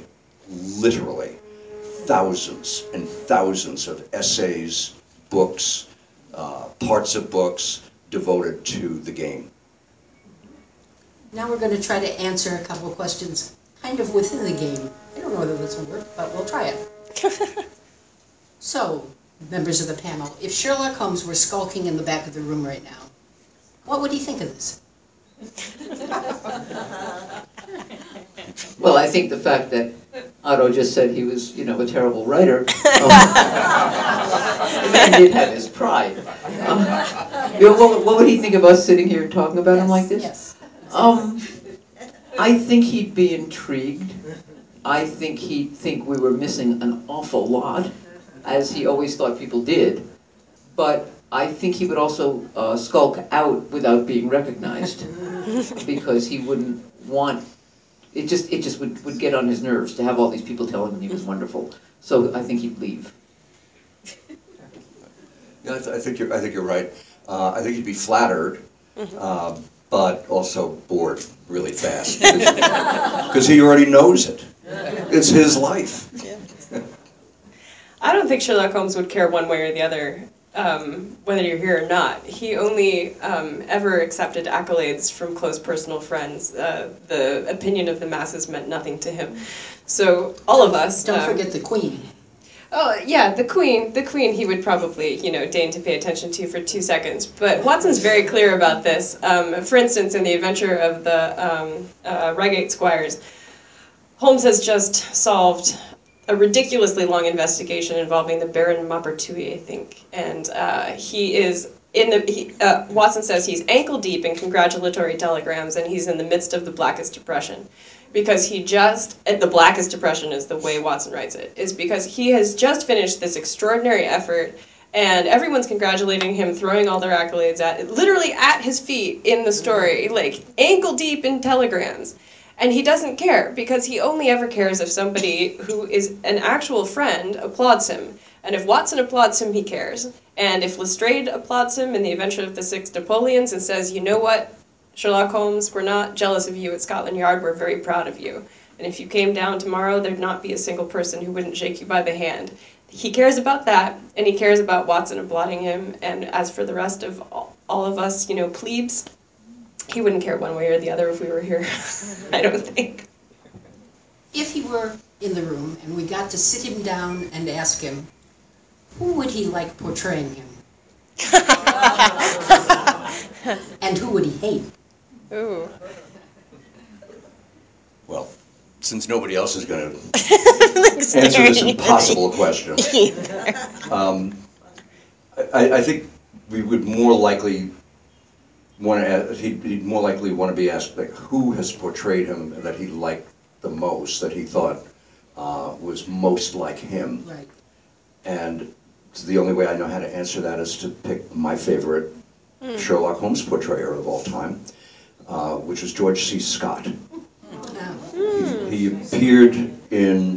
thousands and thousands of essays, books, parts of books devoted to the game.
Now we're going to try to answer a couple of questions kind of within the game. I don't know whether this will work, but we'll try it. So, members of the panel, if Sherlock Holmes were skulking in the back of the room right now, what would he think of this?
Well, I think the fact that Otto just said he was, a terrible writer, the man did have his pride. What would he think of us sitting here talking about him like this?
Yes.
I think he'd be intrigued. I think he'd think we were missing an awful lot, as he always thought people did. But I think he would also skulk out without being recognized, because he wouldn't want. It just would get on his nerves to have all these people telling him he was wonderful. So I think he'd leave.
Yeah, I think you're right. I think he'd be flattered, but also bored really fast because he already knows it. It's his life.
I don't think Sherlock Holmes would care one way or the other, whether you're here or not. He only ever accepted accolades from close personal friends. The opinion of the masses meant nothing to him. So all of us...
Don't forget the Queen.
Oh, yeah, the Queen he would probably, deign to pay attention to for 2 seconds. But Watson's very clear about this. For instance, in The Adventure of the Reigate Squires, Holmes has just solved a ridiculously long investigation involving the Baron Maupertuis, I think. And he is Watson says he's ankle deep in congratulatory telegrams, and he's in the midst of the blackest depression. Because the blackest depression is the way Watson writes it, is because he has just finished this extraordinary effort, and everyone's congratulating him, throwing all their accolades literally at his feet in the story, like ankle deep in telegrams. And he doesn't care, because he only ever cares if somebody who is an actual friend applauds him. And if Watson applauds him, he cares. And if Lestrade applauds him in The Adventure of the Six Napoleons and says, you know what, Sherlock Holmes, we're not jealous of you at Scotland Yard, we're very proud of you. And if you came down tomorrow, there'd not be a single person who wouldn't shake you by the hand. He cares about that, and he cares about Watson applauding him. And as for the rest of all of us, plebes, he wouldn't care one way or the other if we were here. I don't think.
If he were in the room and we got to sit him down and ask him, who would he like portraying him? And who would he hate?
Ooh.
Well, since nobody else is going to answer this impossible question, I think we would more likely want to. He'd more likely want to be asked, like, who has portrayed him that he liked the most, that he thought was most like him.
Right.
And the only way I know how to answer that is to pick my favorite Sherlock Holmes portrayer of all time, which is George C. Scott. He appeared in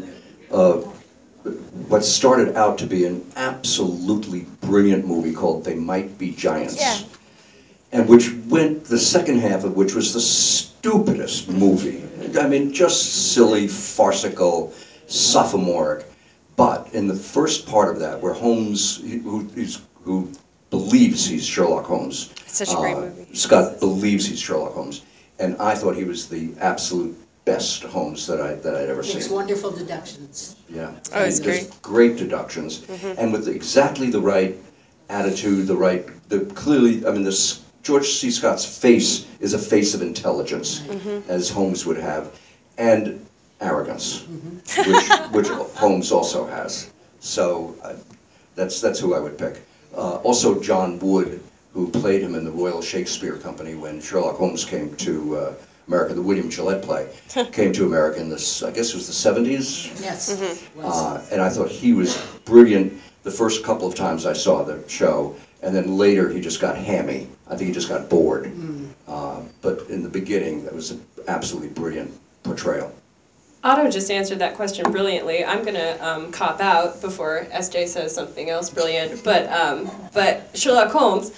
what started out to be an absolutely brilliant movie called They Might Be Giants.
Yeah.
And which went, the second half of which was the stupidest movie. I mean, just silly, farcical, sophomoric. But in the first part of that, where Holmes, who believes he's Sherlock Holmes.
It's such a great movie.
Scott believes he's Sherlock Holmes. And I thought he was the absolute best Holmes that I'd ever seen.
Makes wonderful deductions.
Yeah.
Oh, it's
Just
great.
Great deductions. And with exactly the right attitude, clearly, I mean, this George C. Scott's face is a face of intelligence, as Holmes would have, and arrogance, which Holmes also has. So that's who I would pick. Also, John Wood, who played him in the Royal Shakespeare Company when Sherlock Holmes came to America, the William Gillette play, came to America in this, I guess it was the 70s?
Yes.
And I thought he was brilliant the first couple of times I saw the show, and then later he just got hammy. I think he just got bored. But in the beginning, that was an absolutely brilliant portrayal.
Otto just answered that question brilliantly. I'm going to cop out before SJ says something else brilliant. But Sherlock Holmes,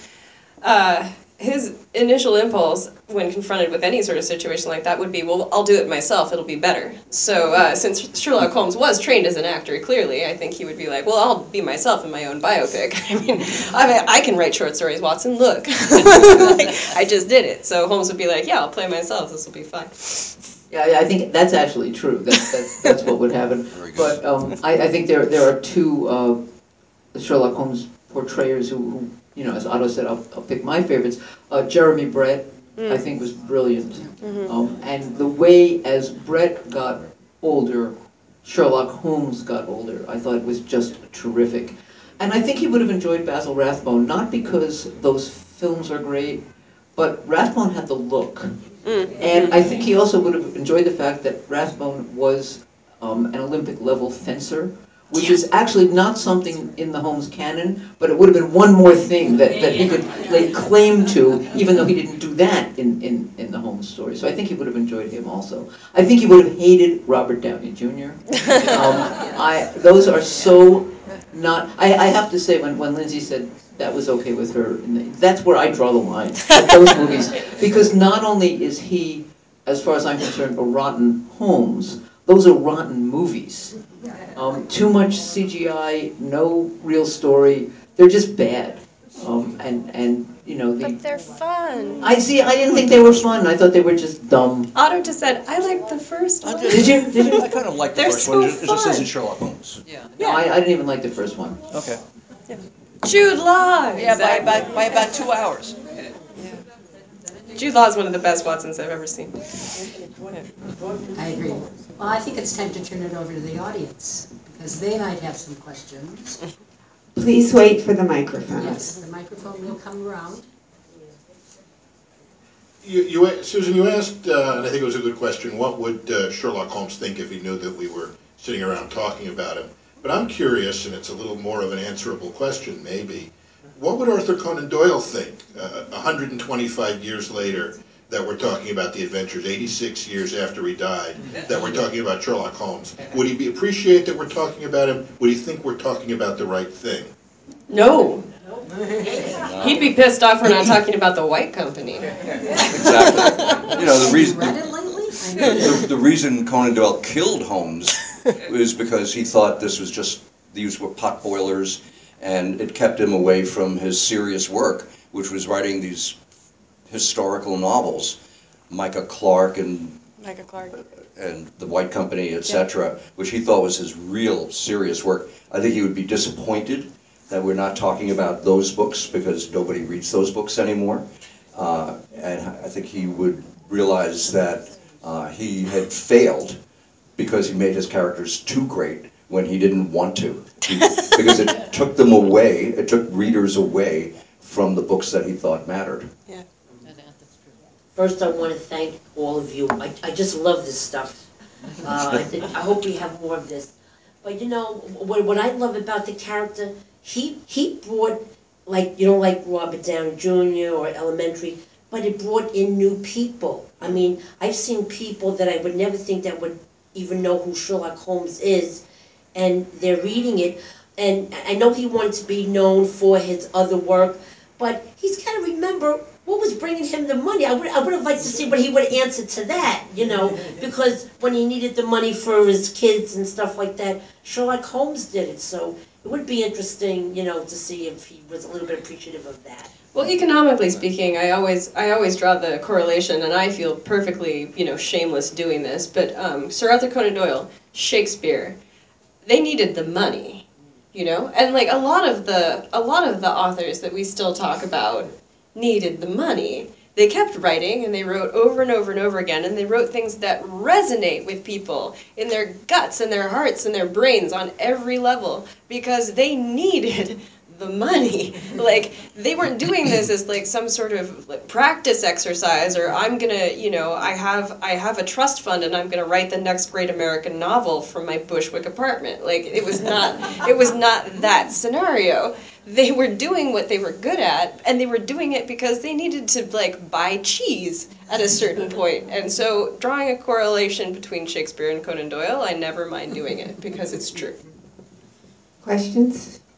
his initial impulse when confronted with any sort of situation like that would be, well, I'll do it myself, it'll be better. So since Sherlock Holmes was trained as an actor, clearly, I think he would be like, well, I'll be myself in my own biopic. I mean, I can write short stories, Watson, look. I just did it. So Holmes would be like, yeah, I'll play myself, this will be fun.
Yeah, I think that's actually true. That's what would happen. But I think there are two Sherlock Holmes portrayers who you know, as Otto said, I'll pick my favorites. Jeremy Brett, I think, was brilliant. And the way as Brett got older, Sherlock Holmes got older, I thought it was just terrific. And I think he would have enjoyed Basil Rathbone, not because those films are great, but Rathbone had the look. And I think he also would have enjoyed the fact that Rathbone was an Olympic-level fencer, which is actually not something in the Holmes canon, but it would have been one more thing that he could lay claim to, even though he didn't do that in the Holmes story. So I think he would have enjoyed him also. I think he would have hated Robert Downey Jr. Those are so not... I have to say, when Lindsay said that was okay with her, that's where I draw the line with those movies. Because not only is he, as far as I'm concerned, a rotten Holmes, those are rotten movies. Too much CGI, no real story. They're just bad. And you know,
but they're fun.
I didn't think they were fun. I thought they were just dumb.
Otto just said, I liked the first one.
Did you?
I kind of like the first one. It just isn't Sherlock Holmes.
Yeah. No, I didn't even like the first one.
Okay.
Yeah. Jude Law.
Yeah, exactly. by about 2 hours.
Jude Law is one of the best Watsons I've ever seen.
I agree. Well, I think it's time to turn it over to the audience, because they might have some questions.
Please wait for the microphone.
Yes, the microphone will come around.
Susan, you asked, and I think it was a good question, what would Sherlock Holmes think if he knew that we were sitting around talking about him? But I'm curious, and it's a little more of an answerable question maybe, what would Arthur Conan Doyle think 125 years later that we're talking about the adventures, 86 years after he died, that we're talking about Sherlock Holmes? Would he appreciate that we're talking about him? Would he think we're talking about the right thing?
No. He'd be pissed off we're not talking about the White Company.
Exactly. You know, the reason...
Read it lately?
The reason Conan Doyle killed Holmes was because he thought these were pot boilers, and it kept him away from his serious work, which was writing these historical novels, Micah Clark and
Micah Clark.
and The White Company, etc., which he thought was his real serious work. I think he would be disappointed that we're not talking about those books because nobody reads those books anymore. And I think he would realize that he had failed because he made his characters too great when he didn't want to. Because it took them away, it took readers away from the books that he thought mattered.
Yeah.
First, I want to thank all of you. I just love this stuff. I hope we have more of this. But you know, what I love about the character, he brought, like Robert Downey Jr. or Elementary, but it brought in new people. I mean, I've seen people that I would never think that would even know who Sherlock Holmes is, and they're reading it. And I know he wanted to be known for his other work, but he's got to remember what was bringing him the money. I would have liked to see what he would answer to that, because when he needed the money for his kids and stuff like that, Sherlock Holmes did it. So it would be interesting, to see if he was a little bit appreciative of that.
Well, economically speaking, I always draw the correlation, and I feel perfectly, shameless doing this. But Sir Arthur Conan Doyle, Shakespeare, they needed the money, and like a lot of the authors that we still talk about needed the money. They kept writing, and they wrote over and over and over again, and they wrote things that resonate with people in their guts and their hearts and their brains on every level because they needed the money. Like, they weren't doing this as like some sort of like practice exercise, or I'm gonna, I have a trust fund and I'm gonna write the next great American novel from my Bushwick apartment. Like, it was not that scenario. They were doing what they were good at, and they were doing it because they needed to like buy cheese at a certain point. And so drawing a correlation between Shakespeare and Conan Doyle, I never mind doing it because it's true.
Questions?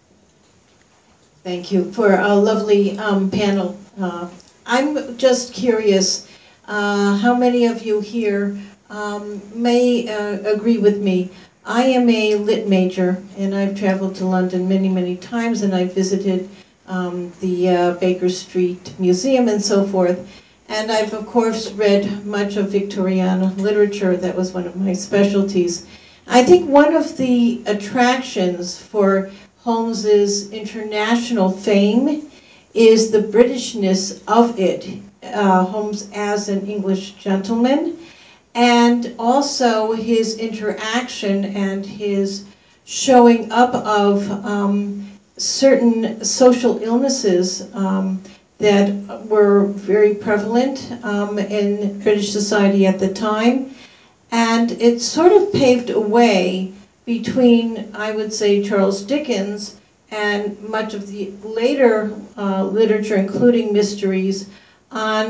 Thank you for a lovely panel. I'm just curious, how many of you here may agree with me? I am a lit major, and I've traveled to London many, many times, and I've visited the Baker Street Museum and so forth. And I've, of course, read much of Victoriana literature. That was one of my specialties. I think one of the attractions for Holmes's international fame is the Britishness of it, Holmes as an English gentleman, and also his interaction and his showing up of certain social illnesses that were very prevalent in British society at the time. And it sort of paved a way between, I would say, Charles Dickens and much of the later literature, including mysteries, on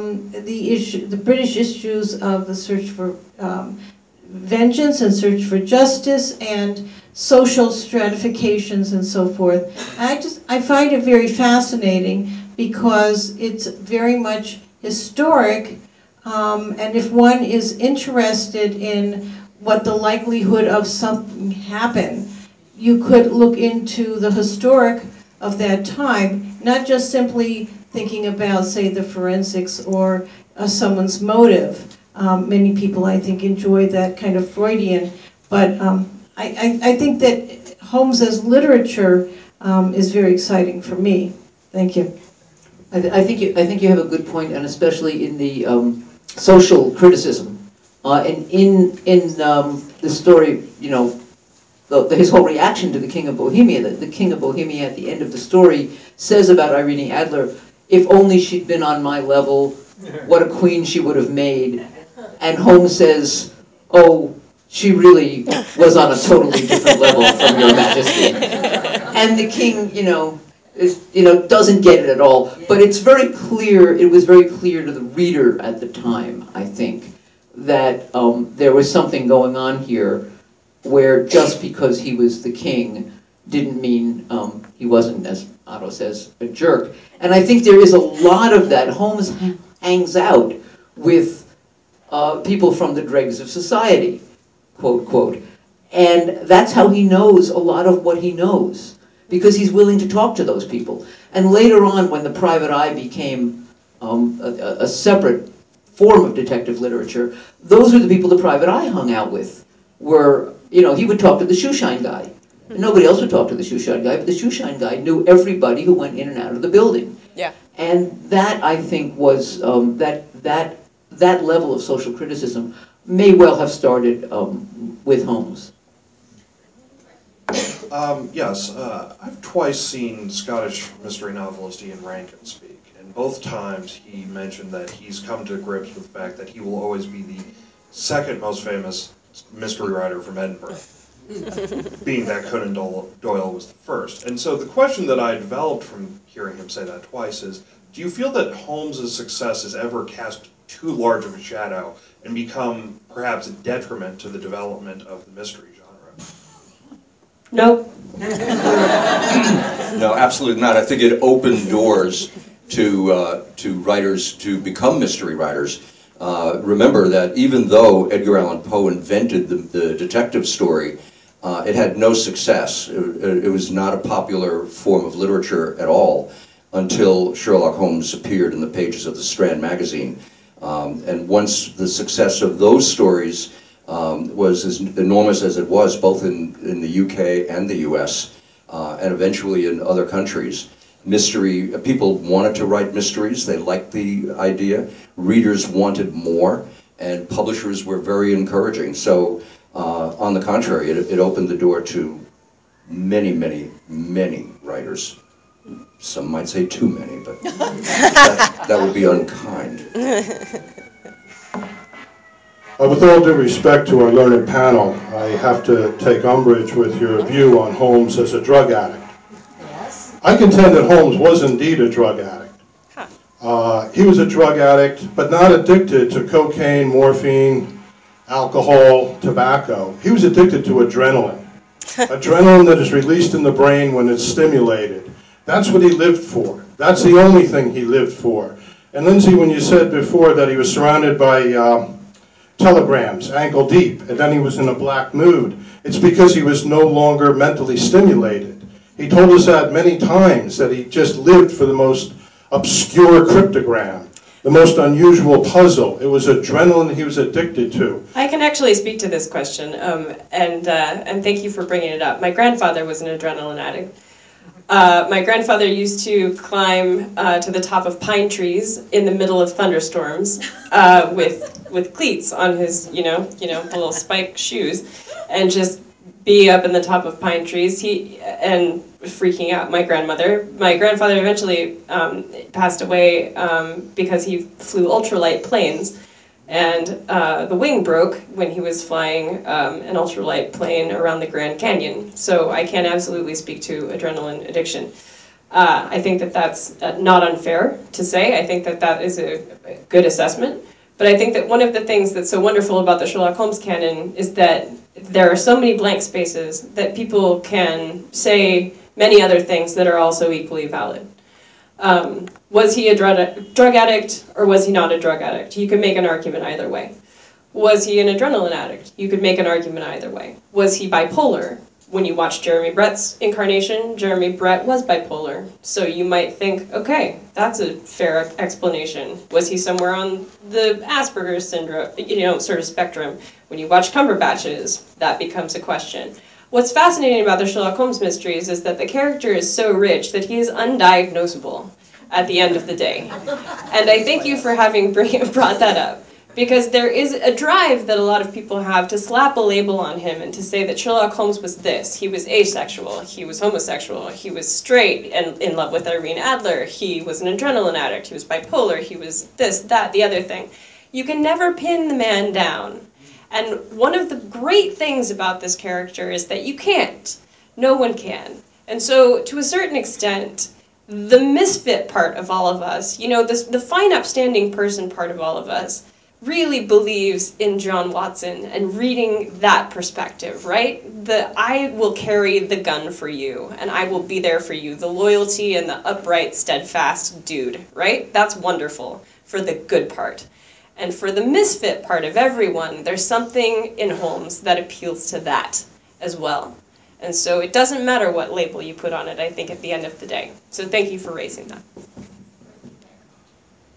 the British issues of the search for vengeance and search for justice and social stratifications and so forth. I find it very fascinating because it's very much historic, and if one is interested in what the likelihood of something happen, you could look into the historic of that time, not just simply thinking about, say, the forensics or someone's motive. Many people, I think, enjoy that kind of Freudian, but I think that Holmes as literature is very exciting for me. Thank you.
I think you have a good point, and especially in the social criticism. And in the story, his whole reaction to the King of Bohemia, the King of Bohemia at the end of the story says about Irene Adler, if only she'd been on my level, what a queen she would have made. And Holmes says, oh, she really was on a totally different level from Your Majesty. And the king, doesn't get it at all. But it's very clear, it was very clear to the reader at the time, I think, that there was something going on here where just because he was the king didn't mean he wasn't, as Otto says, a jerk. And I think there is a lot of that. Holmes hangs out with people from the dregs of society, quote, quote. And that's how he knows a lot of what he knows, because he's willing to talk to those people. And later on, when the private eye became a separate form of detective literature, those were the people the Private Eye hung out with. He would talk to the shoeshine guy. And nobody else would talk to the shoeshine guy, but the shoeshine guy knew everybody who went in and out of the building.
Yeah.
And that, I think, was that level of social criticism may well have started with Holmes.
Yes, I've twice seen Scottish mystery novelist Ian Rankin speak, and both times he mentioned that he's come to grips with the fact that he will always be the second most famous mystery writer from Edinburgh, being that Conan Doyle was the first. And so the question that I developed from hearing him say that twice is, do you feel that Holmes' success has ever cast too large of a shadow and become perhaps a detriment to the development of the mystery genre?
No.
No, absolutely not. I think it opened doors to writers to become mystery writers. Remember that even though Edgar Allan Poe invented the detective story, it had no success. It was not a popular form of literature at all until Sherlock Holmes appeared in the pages of the Strand magazine. And once the success of those stories was as enormous as it was, both in the UK and the US, and eventually in other countries, people wanted to write mysteries. They liked the idea. Readers wanted more, and publishers were very encouraging. So, on the contrary, it opened the door to many, many, many writers. Some might say too many, but that would be unkind.
With all due respect to our learned panel, I have to take umbrage with your view on Holmes as a drug addict.
Yes.
I contend that Holmes was indeed a drug addict. He was a drug addict, but not addicted to cocaine, morphine, alcohol, tobacco. He was addicted to adrenaline. Adrenaline that is released in the brain when it's stimulated. That's what he lived for. That's the only thing he lived for. And Lindsay, when you said before that he was surrounded by telegrams, ankle deep, and then he was in a black mood, it's because he was no longer mentally stimulated. He told us that many times, that he just lived for the most obscure cryptogram, the most unusual puzzle. It was adrenaline he was addicted to.
I can actually speak to this question, and thank you for bringing it up. My grandfather was an adrenaline addict. My grandfather used to climb to the top of pine trees in the middle of thunderstorms with cleats on his, little spike shoes, and just be up in the top of pine trees. And freaking out my grandfather eventually passed away because he flew ultralight planes, and the wing broke when he was flying an ultralight plane around the Grand Canyon. So I can absolutely speak to adrenaline addiction. I think that that's not unfair to say. I think that that is a good assessment. But I think that one of the things that's so wonderful about the Sherlock Holmes canon is that there are so many blank spaces that people can say many other things that are also equally valid. Was he a drug addict, or was he not a drug addict? You could make an argument either way. Was he an adrenaline addict? You could make an argument either way. Was he bipolar? When you watch Jeremy Brett's incarnation, Jeremy Brett was bipolar. So you might think, okay, that's a fair explanation. Was he somewhere on the Asperger's syndrome, sort of spectrum? When you watch Cumberbatch's, that becomes a question. What's fascinating about the Sherlock Holmes mysteries is that the character is so rich that he is undiagnosable at the end of the day. And I thank you for having brought that up. Because there is a drive that a lot of people have to slap a label on him and to say that Sherlock Holmes was this. He was asexual, he was homosexual, he was straight and in love with Irene Adler, he was an adrenaline addict, he was bipolar, he was this, that, the other thing. You can never pin the man down. And one of the great things about this character is that you can't. No one can. And so, to a certain extent, the misfit part of all of us, the fine upstanding person part of all of us, really believes in John Watson and reading that perspective, right? I will carry the gun for you, and I will be there for you. The loyalty and the upright, steadfast dude, right? That's wonderful for the good part. And for the misfit part of everyone, there's something in Holmes that appeals to that as well. And so it doesn't matter what label you put on it, I think, at the end of the day. So thank you for raising that.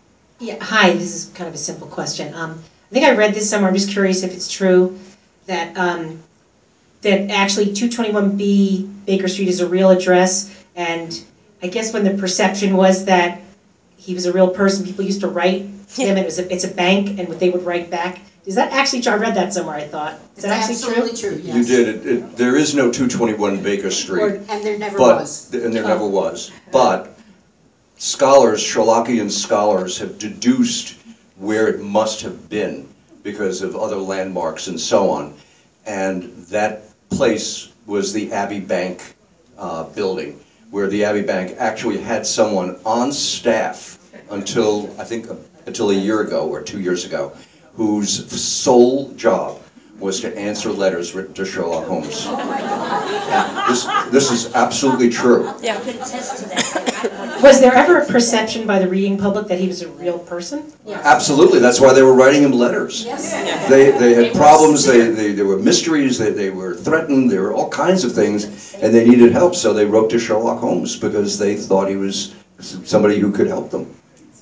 Yeah, hi, this is kind of a simple question. I think I read this somewhere, I'm just curious if it's true, that that actually 221B Baker Street is a real address, and I guess when the perception was that he was a real person, people used to write him, and it's a bank, and they would write back. Is that actually true? I read that somewhere, I thought. Is that actually
absolutely true? Yes.
You did. There is no 221 Baker Street.
And there never was.
And there never was. But scholars, Sherlockian scholars, have deduced where it must have been because of other landmarks and so on. And that place was the Abbey Bank building, where the Abbey Bank actually had someone on staff until a year ago or 2 years ago, whose sole job was to answer letters written to Sherlock Holmes. This is absolutely true.
Yeah. Was there ever a perception by the reading public that he was a real person?
Yes.
Absolutely. That's why they were writing him letters.
Yes.
They had problems. There were mysteries. They were threatened. There were all kinds of things, and they needed help. So they wrote to Sherlock Holmes because they thought he was somebody who could help them.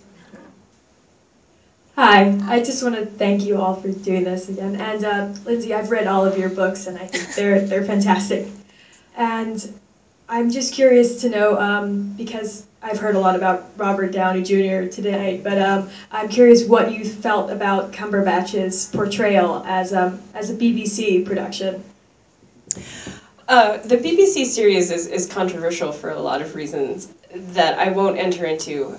Hi, I just want to thank you all for doing this again. And Lindsay, I've read all of your books, and I think they're fantastic. And I'm just curious to know, because I've heard a lot about Robert Downey Jr. today, but I'm curious what you felt about Cumberbatch's portrayal as a BBC production.
The BBC series is controversial for a lot of reasons that I won't enter into,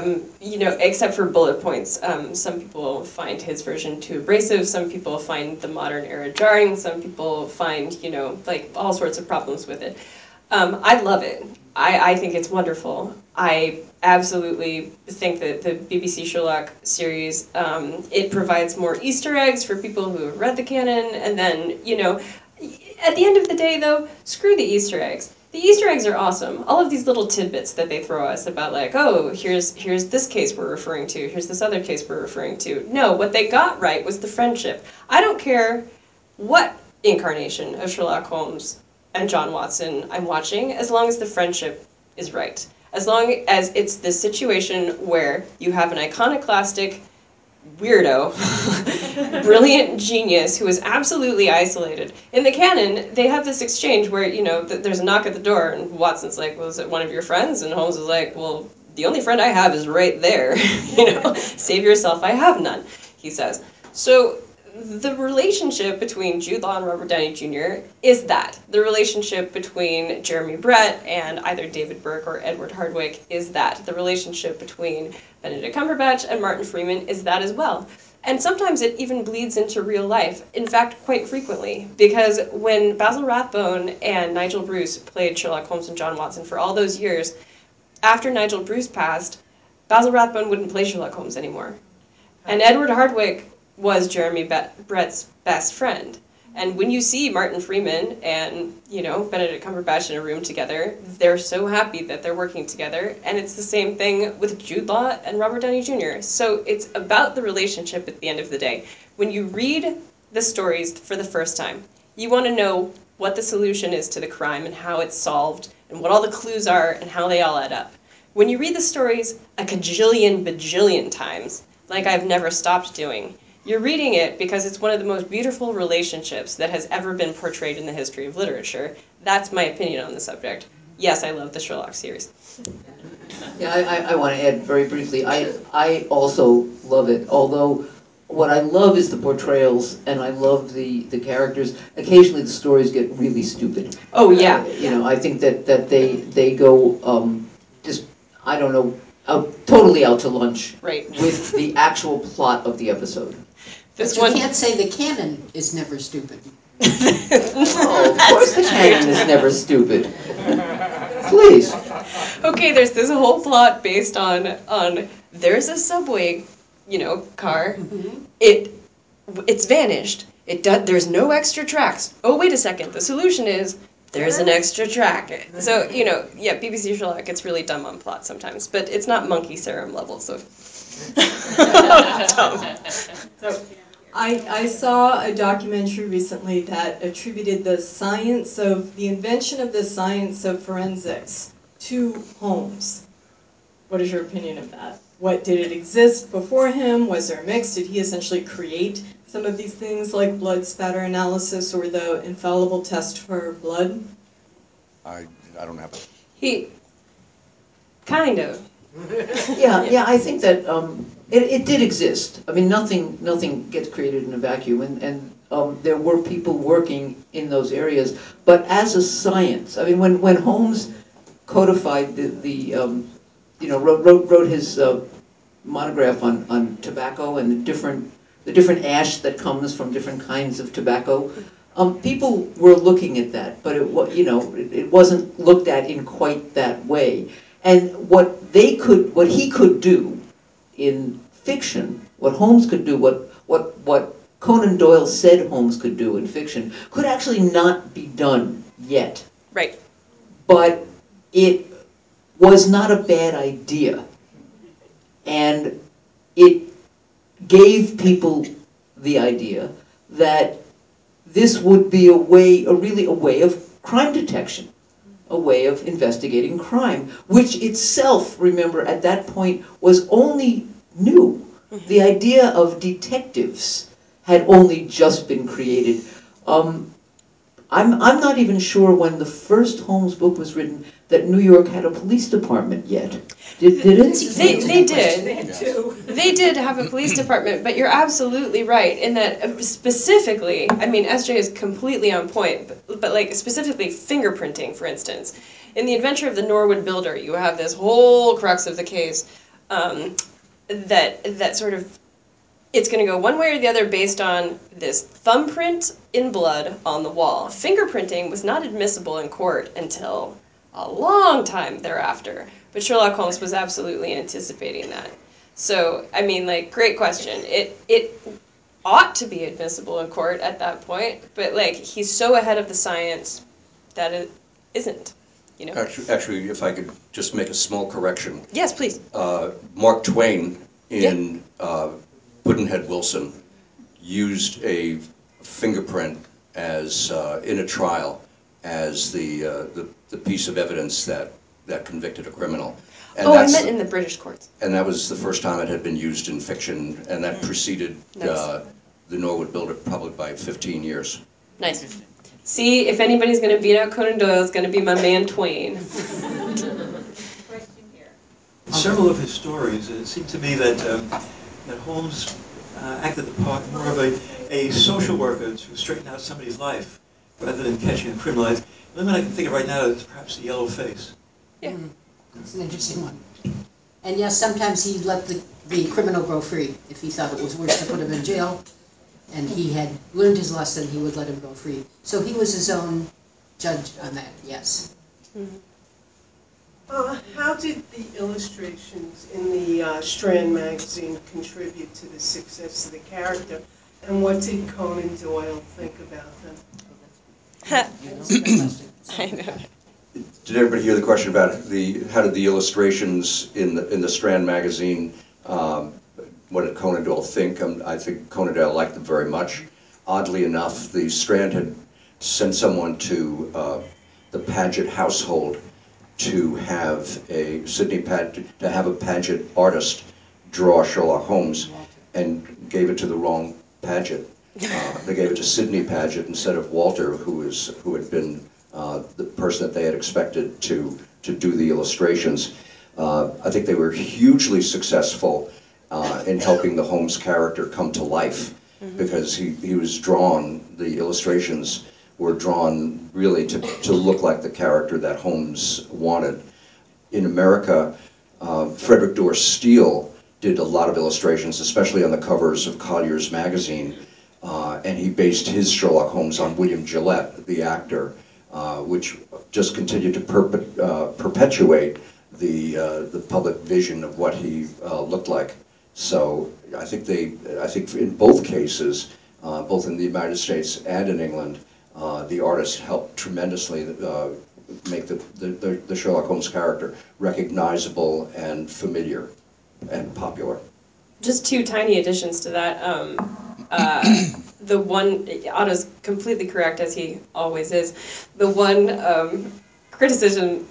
except for bullet points. Some people find his version too abrasive, some people find the modern era jarring, some people find, all sorts of problems with it. I love it. I think it's wonderful. I absolutely think that the BBC Sherlock series, it provides more Easter eggs for people who have read the canon, and then, at the end of the day, though, screw the Easter eggs. The Easter eggs are awesome. All of these little tidbits that they throw us about, like, oh, here's this case we're referring to, here's this other case we're referring to. No, what they got right was the friendship. I don't care what incarnation of Sherlock Holmes and John Watson I'm watching, as long as the friendship is right. As long as it's this situation where you have an iconoclastic weirdo, brilliant genius who is absolutely isolated. In the canon, they have this exchange where, there's a knock at the door, and Watson's like, well, is it one of your friends? And Holmes is like, well, the only friend I have is right there. Save yourself, I have none, he says. So the relationship between Jude Law and Robert Downey Jr. is that. The relationship between Jeremy Brett and either David Burke or Edward Hardwicke is that. The relationship between Benedict Cumberbatch and Martin Freeman is that as well. And sometimes it even bleeds into real life. In fact, quite frequently. Because when Basil Rathbone and Nigel Bruce played Sherlock Holmes and John Watson for all those years, after Nigel Bruce passed, Basil Rathbone wouldn't play Sherlock Holmes anymore. And Edward Hardwicke was Jeremy Brett's best friend. And when you see Martin Freeman and, Benedict Cumberbatch in a room together, they're so happy that they're working together. And it's the same thing with Jude Law and Robert Downey Jr. So it's about the relationship at the end of the day. When you read the stories for the first time, you want to know what the solution is to the crime and how it's solved and what all the clues are and how they all add up. When you read the stories a cajillion bajillion times, like I've never stopped doing, you're reading it because it's one of the most beautiful relationships that has ever been portrayed in the history of literature. That's my opinion on the subject. Yes, I love the Sherlock series.
Yeah, I want to add very briefly. I also love it, although what I love is the portrayals, and I love the characters. Occasionally the stories get really stupid.
Oh, yeah.
I think that they go, just, I don't know, totally out to lunch with the actual plot of the episode.
But you can't say the canon is never stupid.
Oh, of course the canon is never stupid. Please.
Okay, there's this whole plot based on there's a subway, car. Mm-hmm. It's vanished. There's no extra tracks. Oh, wait a second. The solution is there's an extra track. So, BBC Sherlock gets really dumb on plot sometimes, but it's not monkey serum levels of dumb.
So, I saw a documentary recently that attributed the invention of the science of forensics to Holmes. What is your opinion of that? what, did it exist before him? Was there a mix? Did he essentially create some of these things like blood spatter analysis or the infallible test for blood?
I don't have it.
He kind of.
Yeah, I think that it did exist. I mean, nothing gets created in a vacuum, and there were people working in those areas. But as a science, I mean, when Holmes codified wrote his monograph on tobacco and the different ash that comes from different kinds of tobacco, people were looking at that, but it wasn't looked at in quite that way. And what he could do in fiction, what Holmes could do, what Conan Doyle said Holmes could do in fiction, could actually not be done yet.
Right.
But it was not a bad idea. And it gave people the idea that this would be a way of crime detection, a way of investigating crime, which itself, remember, at that point was only new. The idea of detectives had only just been created. I'm not even sure when the first Holmes book was written that New York had a police department yet. Did it?
They did. They did have a police department, but you're absolutely right in that specifically, I mean, SJ is completely on point, but like specifically fingerprinting, for instance. In The Adventure of the Norwood Builder, you have this whole crux of the case that sort of, it's going to go one way or the other based on this thumbprint in blood on the wall. Fingerprinting was not admissible in court until a long time thereafter, but Sherlock Holmes was absolutely anticipating that. So, I mean, like, great question. It ought to be admissible in court at that point, but, like, he's so ahead of the science that it isn't, you know?
Actually, if I could just make a small correction.
Yes, please.
Mark Twain in Pudd'nhead Wilson used a fingerprint as in a trial as the piece of evidence that convicted a criminal. And
I meant in the British courts.
And that was the first time it had been used in fiction, and that preceded
Nice.
The Norwood Builder probably by 15 years.
Nice. See, if anybody's going to beat out Conan Doyle, it's going to be my man Twain.
Several of his stories, it seemed to me that Holmes acted the part more of a social worker to straighten out somebody's life rather than catching a criminal. The only one I can think of right now is perhaps the Yellow Face.
Yeah.
It's an interesting one. And yes, sometimes he let the criminal go free. If he thought it was worse to put him in jail and he had learned his lesson, he would let him go free. So he was his own judge on that, yes.
How did the illustrations in the Strand magazine contribute to the success of the character? And what did Conan Doyle think about them?
I know.
Did everybody hear the question about how did the illustrations in the Strand magazine, what did Conan Doyle think? I think Conan Doyle liked them very much. Oddly enough, the Strand had sent someone to the Paget household to have a Paget artist draw Sherlock Holmes, and gave it to the wrong Paget. They gave it to Sidney Paget instead of Walter, who had been the person that they had expected to do the illustrations. I think they were hugely successful in helping the Holmes character come to life, because he was drawn, the illustrations were drawn really to look like the character that Holmes wanted. In America, Frederick Dorr Steele did a lot of illustrations, especially on the covers of Collier's magazine, and he based his Sherlock Holmes on William Gillette, the actor, which just continued to perpetuate the public vision of what he looked like. So I think in both cases, both in the United States and in England, the artists helped tremendously make the Sherlock Holmes character recognizable and familiar and popular.
Just two tiny additions to that. The one, Otto's completely correct, as he always is. The one criticism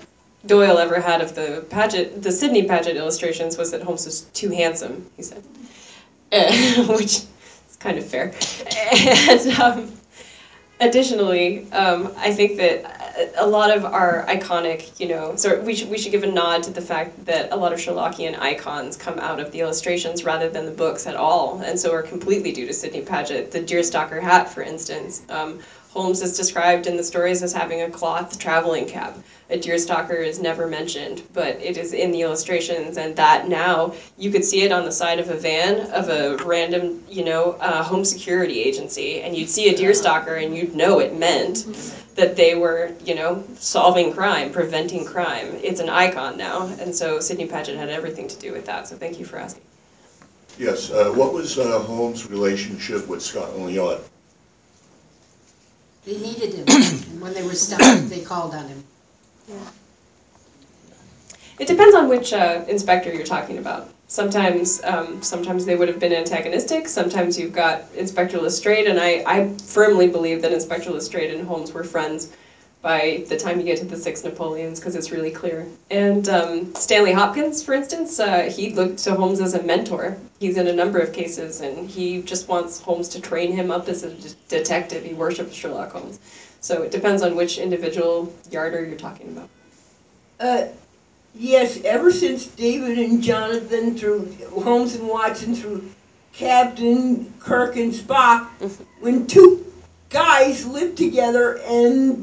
Doyle ever had of the Sidney Paget illustrations was that Holmes was too handsome, he said, which is kind of fair. And additionally, I think that a lot of our iconic, so we should give a nod to the fact that a lot of Sherlockian icons come out of the illustrations rather than the books at all, and so are completely due to Sidney Paget. The deerstalker hat, for instance. Holmes is described in the stories as having a cloth traveling cap. A deerstalker is never mentioned, but it is in the illustrations, and that now you could see it on the side of a van of a random, home security agency, and you'd see a deerstalker and you'd know it meant that they were, solving crime, preventing crime. It's an icon now, and so Sidney Paget had everything to do with that, so thank you for asking.
Yes, what was Holmes' relationship with Scott and Leon?
They needed him, and when they were stuck, they called on him.
Yeah. It depends on which inspector you're talking about. Sometimes they would have been antagonistic. Sometimes you've got Inspector Lestrade, and I firmly believe that Inspector Lestrade and Holmes were friends by the time you get to the Six Napoleons, because it's really clear. And Stanley Hopkins, for instance, he looked to Holmes as a mentor. He's in a number of cases, and he just wants Holmes to train him up as a detective. He worships Sherlock Holmes. So it depends on which individual Yarder you're talking about.
Yes, ever since David and Jonathan, through Holmes and Watson, through Captain Kirk and Spock, when two guys live together and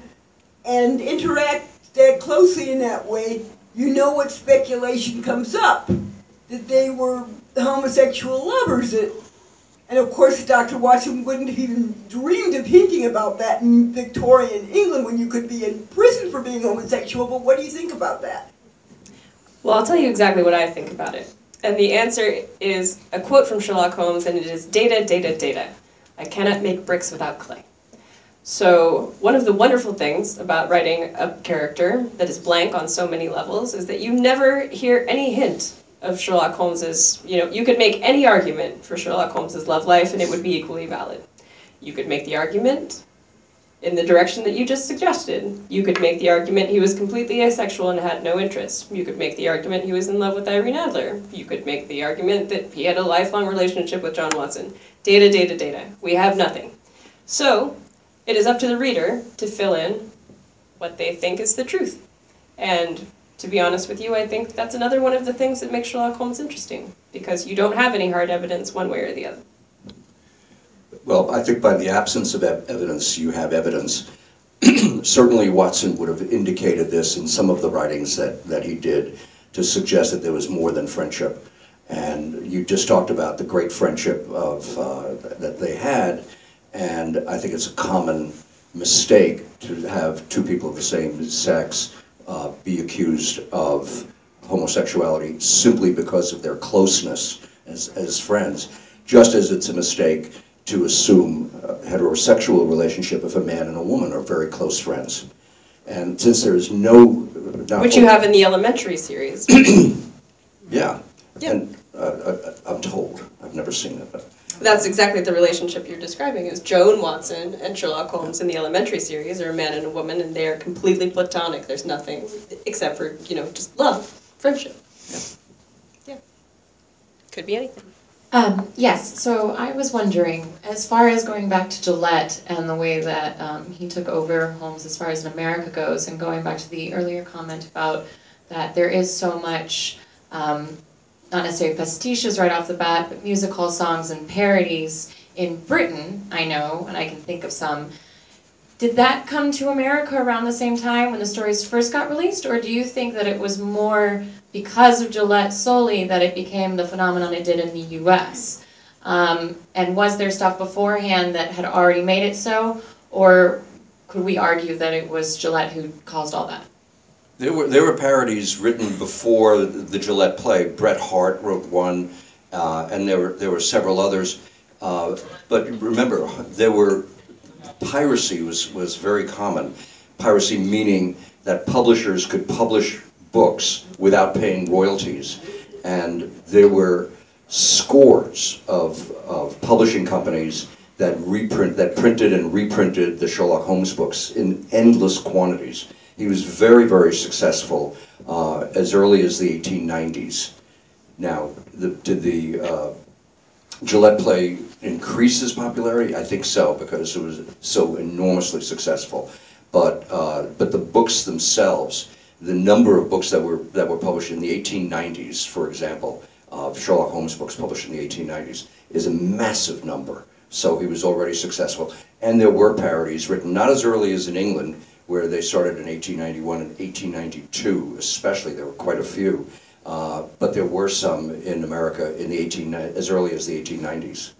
interact that closely in that way, you know what speculation comes up, that they were homosexual lovers. And of course, Dr. Watson wouldn't have even dreamed of hinting about that in Victorian England when you could be in prison for being homosexual, but what do you think about that?
Well, I'll tell you exactly what I think about it. And the answer is a quote from Sherlock Holmes, and it is data, data, data. I cannot make bricks without clay. So one of the wonderful things about writing a character that is blank on so many levels is that you never hear any hint of Sherlock Holmes's, you could make any argument for Sherlock Holmes's love life and it would be equally valid. You could make the argument in the direction that you just suggested. You could make the argument he was completely asexual and had no interest. You could make the argument he was in love with Irene Adler. You could make the argument that he had a lifelong relationship with John Watson. Data, data, data. We have nothing. So it is up to the reader to fill in what they think is the truth. And to be honest with you, I think that's another one of the things that makes Sherlock Holmes interesting, because you don't have any hard evidence one way or the other.
Well, I think by the absence of evidence, you have evidence. Certainly Watson would have indicated this in some of the writings that he did to suggest that there was more than friendship. And you just talked about the great friendship that they had, and I think it's a common mistake to have two people of the same sex be accused of homosexuality simply because of their closeness as friends, just as it's a mistake to assume a heterosexual relationship if a man and a woman are very close friends. And since there is no...
Which you have in the Elementary series.
Yeah. And I'm told. I've never seen it. But
that's exactly the relationship you're describing, is Joan Watson and Sherlock Holmes in the Elementary series are a man and a woman, and they are completely platonic. There's nothing except for, just love, friendship. Yeah. Could be anything.
Yes, so I was wondering, as far as going back to Gillette and the way that he took over Holmes as far as in America goes, and going back to the earlier comment about that there is so much, not necessarily pastiches right off the bat, but music hall songs and parodies in Britain, I know, and I can think of some. Did that come to America around the same time when the stories first got released, or do you think that it was more because of Gillette solely that it became the phenomenon it did in the U.S.? And was there stuff beforehand that had already made it so, or could we argue that it was Gillette who caused all that?
There were parodies written before the Gillette play. Bret Hart wrote one, and there were several others. But remember, piracy was very common. Piracy meaning that publishers could publish books without paying royalties, and there were scores of publishing companies that printed and reprinted the Sherlock Holmes books in endless quantities. He was very, very successful as early as the 1890s. Now, did the Gillette play increase his popularity? I think so, because it was so enormously successful. But the books themselves, the number of books that were published in the 1890s, for example, Sherlock Holmes books published in the 1890s, is a massive number. So he was already successful. And there were parodies written, not as early as in England, where they started in 1891 and 1892 especially. There were quite a few. But there were some in America in the as early as the 1890s.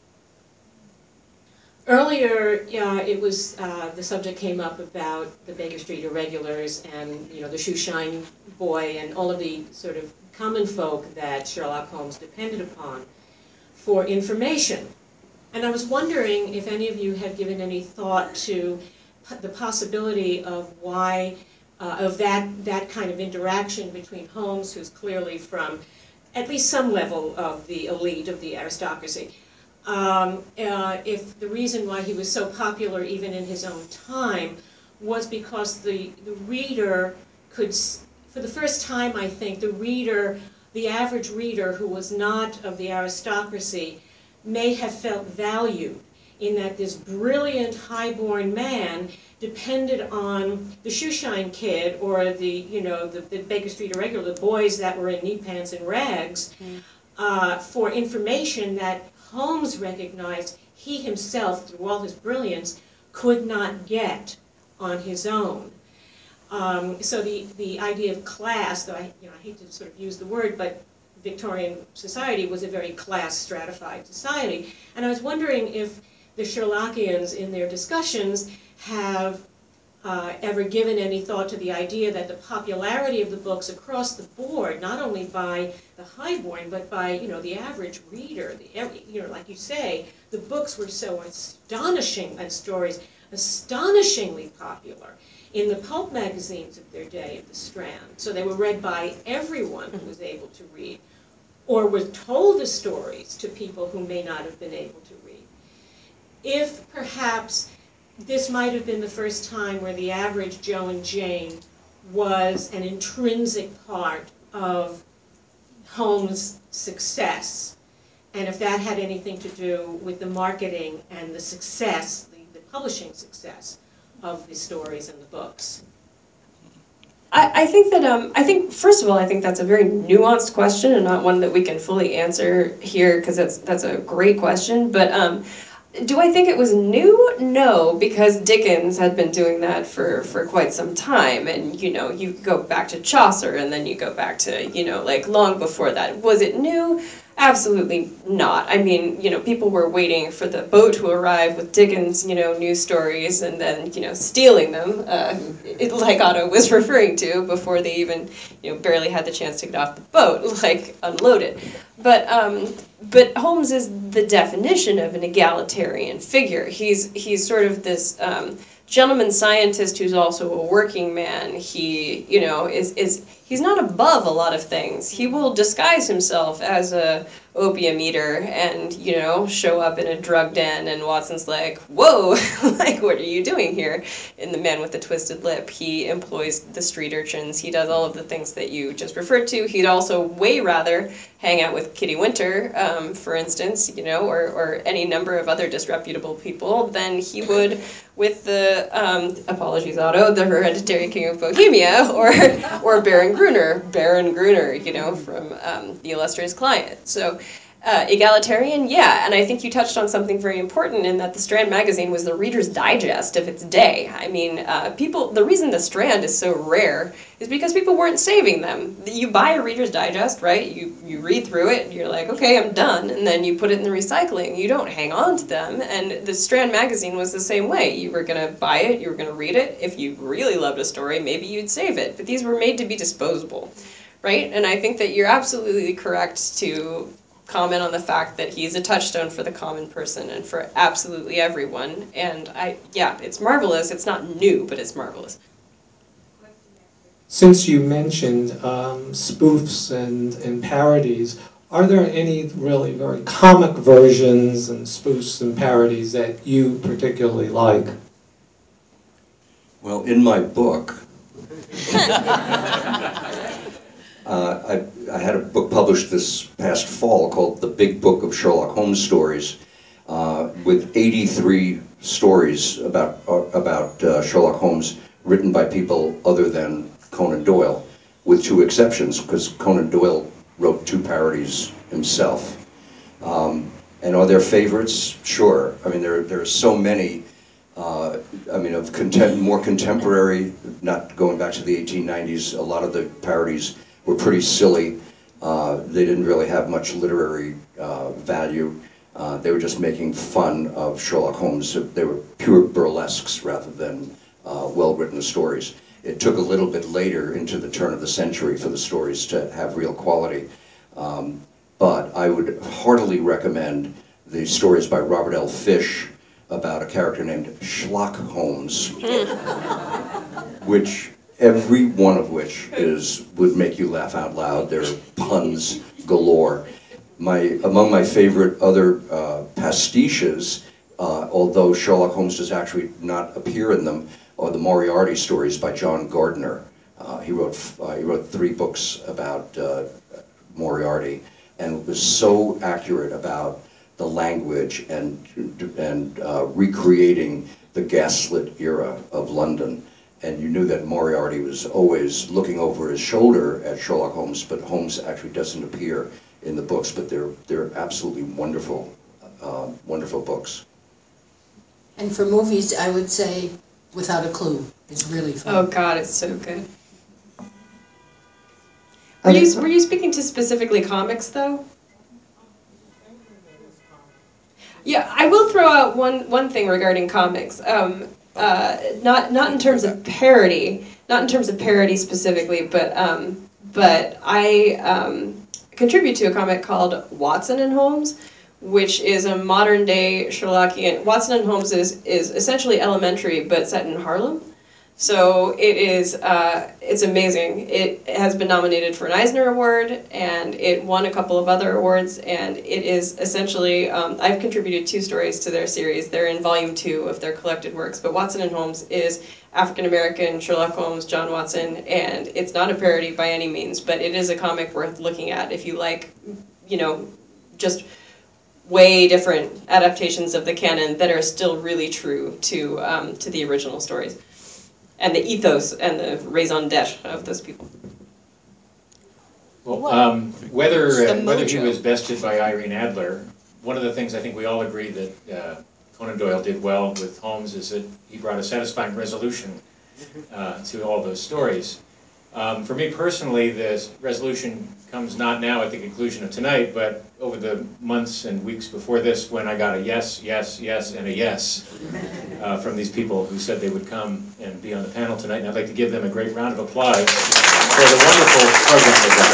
Earlier, it was the subject came up about the Baker Street Irregulars and the shoeshine boy and all of the sort of common folk that Sherlock Holmes depended upon for information. And I was wondering if any of you had given any thought to the possibility of why of that kind of interaction between Holmes, who's clearly from at least some level of the elite, of the aristocracy. If the reason why he was so popular even in his own time was because the reader could, for the first time I think, the average reader who was not of the aristocracy may have felt valued in that this brilliant highborn man depended on the shoeshine kid or the Baker Street Irregular, the boys that were in knee pants and rags, for information that Holmes recognized he himself, through all his brilliance, could not get on his own. So the idea of class, though I hate to sort of use the word, but Victorian society was a very class stratified society. And I was wondering if the Sherlockians in their discussions have ever given any thought to the idea that the popularity of the books across the board, not only by the highborn, but by the average reader, like you say, the books were so astonishing, and stories astonishingly popular in the pulp magazines of their day at the Strand. So they were read by everyone who was able to read, or was told the stories to people who may not have been able to read. If perhaps this might have been the first time where the average Joe and Jane was an intrinsic part of Holmes' success, and if that had anything to do with the marketing and the success, the publishing success of the stories and the books.
I think that first of all, I think that's a very nuanced question and not one that we can fully answer here, because that's a great question. But do I think it was new? No, because Dickens had been doing that for quite some time, and you go back to Chaucer, and then you go back to like long before that. Was it new? Absolutely not. I mean, people were waiting for the boat to arrive with Dickens, news stories, and then, stealing them, like Otto was referring to, before they even, barely had the chance to get off the boat, like unload it. But Holmes is the definition of an egalitarian figure. He's sort of this gentleman scientist who's also a working man. He, he's not above a lot of things. He will disguise himself as a opium eater and, show up in a drug den, and Watson's like, whoa, like, what are you doing here? In The Man with the Twisted Lip, he employs the street urchins. He does all of the things that you just referred to. He'd also way rather hang out with Kitty Winter, for instance, or any number of other disreputable people than he would with the, apologies Otto, the hereditary king of Bohemia, or Baron Gruner, from The Illustrious Client. So egalitarian, yeah, and I think you touched on something very important in that the Strand magazine was the Reader's Digest of its day. I mean, the reason the Strand is so rare is because people weren't saving them. You buy a Reader's Digest, right? You read through it, and you're like, okay, I'm done, and then you put it in the recycling. You don't hang on to them, and the Strand magazine was the same way. You were going to buy it, you were going to read it. If you really loved a story, maybe you'd save it, but these were made to be disposable, right? And I think that you're absolutely correct to comment on the fact that he's a touchstone for the common person and for absolutely everyone. And it's marvelous. It's not new, but it's marvelous.
Since you mentioned spoofs and parodies, are there any really very comic versions and spoofs and parodies that you particularly like?
Well, in my book, I had a book published this past fall called The Big Book of Sherlock Holmes Stories, with 83 stories about Sherlock Holmes written by people other than Conan Doyle, with two exceptions, because Conan Doyle wrote 2 parodies himself. And are there favorites? Sure. I mean, there are so many. I mean, of more contemporary, not going back to the 1890s. A lot of the parodies were pretty silly. They didn't really have much literary value. They were just making fun of Sherlock Holmes. They were pure burlesques rather than well-written stories. It took a little bit later into the turn of the century for the stories to have real quality. But I would heartily recommend the stories by Robert L. Fish about a character named Schlock Holmes, which every one of which would make you laugh out loud. There are puns galore. Among my favorite other pastiches, although Sherlock Holmes does actually not appear in them, are the Moriarty stories by John Gardner. He wrote 3 books about Moriarty, and was so accurate about the language and recreating the gaslit era of London. And you knew that Moriarty was always looking over his shoulder at Sherlock Holmes, but Holmes actually doesn't appear in the books, but they're absolutely wonderful, wonderful books.
And for movies, I would say Without a Clue. It's really fun.
Oh God, it's so good. Were you speaking to specifically comics, though? Yeah, I will throw out one thing regarding comics. Not in terms of parody, specifically, but I contribute to a comic called Watson and Holmes, which is a modern day Sherlockian. Watson and Holmes is essentially Elementary, but set in Harlem. So it's amazing. It has been nominated for an Eisner Award, and it won a couple of other awards, and it is essentially, I've contributed 2 stories to their series. They're in volume 2 of their collected works, but Watson and Holmes is African-American Sherlock Holmes, John Watson, and it's not a parody by any means, but it is a comic worth looking at if you like, just way different adaptations of the canon that are still really true to the original stories. And the ethos and the raison d'etre of those people.
Well, whether he was bested by Irene Adler, one of the things I think we all agree that Conan Doyle did well with Holmes is that he brought a satisfying resolution to all those stories. For me personally, the resolution comes not now at the conclusion of tonight, but over the months and weeks before this, when I got a yes, yes, yes, and a yes from these people who said they would come and be on the panel tonight. And I'd like to give them a great round of applause for the wonderful program they got.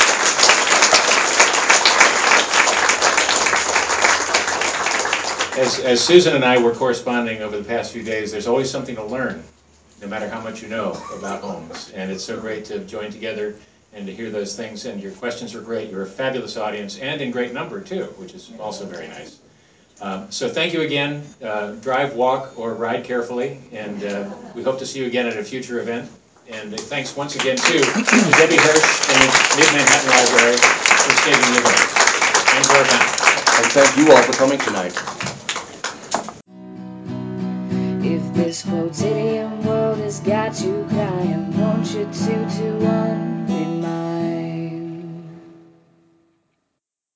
As Susan and I were corresponding over the past few days, there's always something to learn, no matter how much you know about Holmes. And it's so great to join together and to hear those things. And your questions were great. You're a fabulous audience, and in great number, too, which is also very nice. So thank you again. Drive, walk, or ride carefully. And we hope to see you again at a future event. And thanks once again, too, to Debbie Hirsch and the Mid-Manhattan Library for staging the event. And to our panel.
And thank you all for coming tonight.
If this quotidian world has got you crying, won't you 2 to 1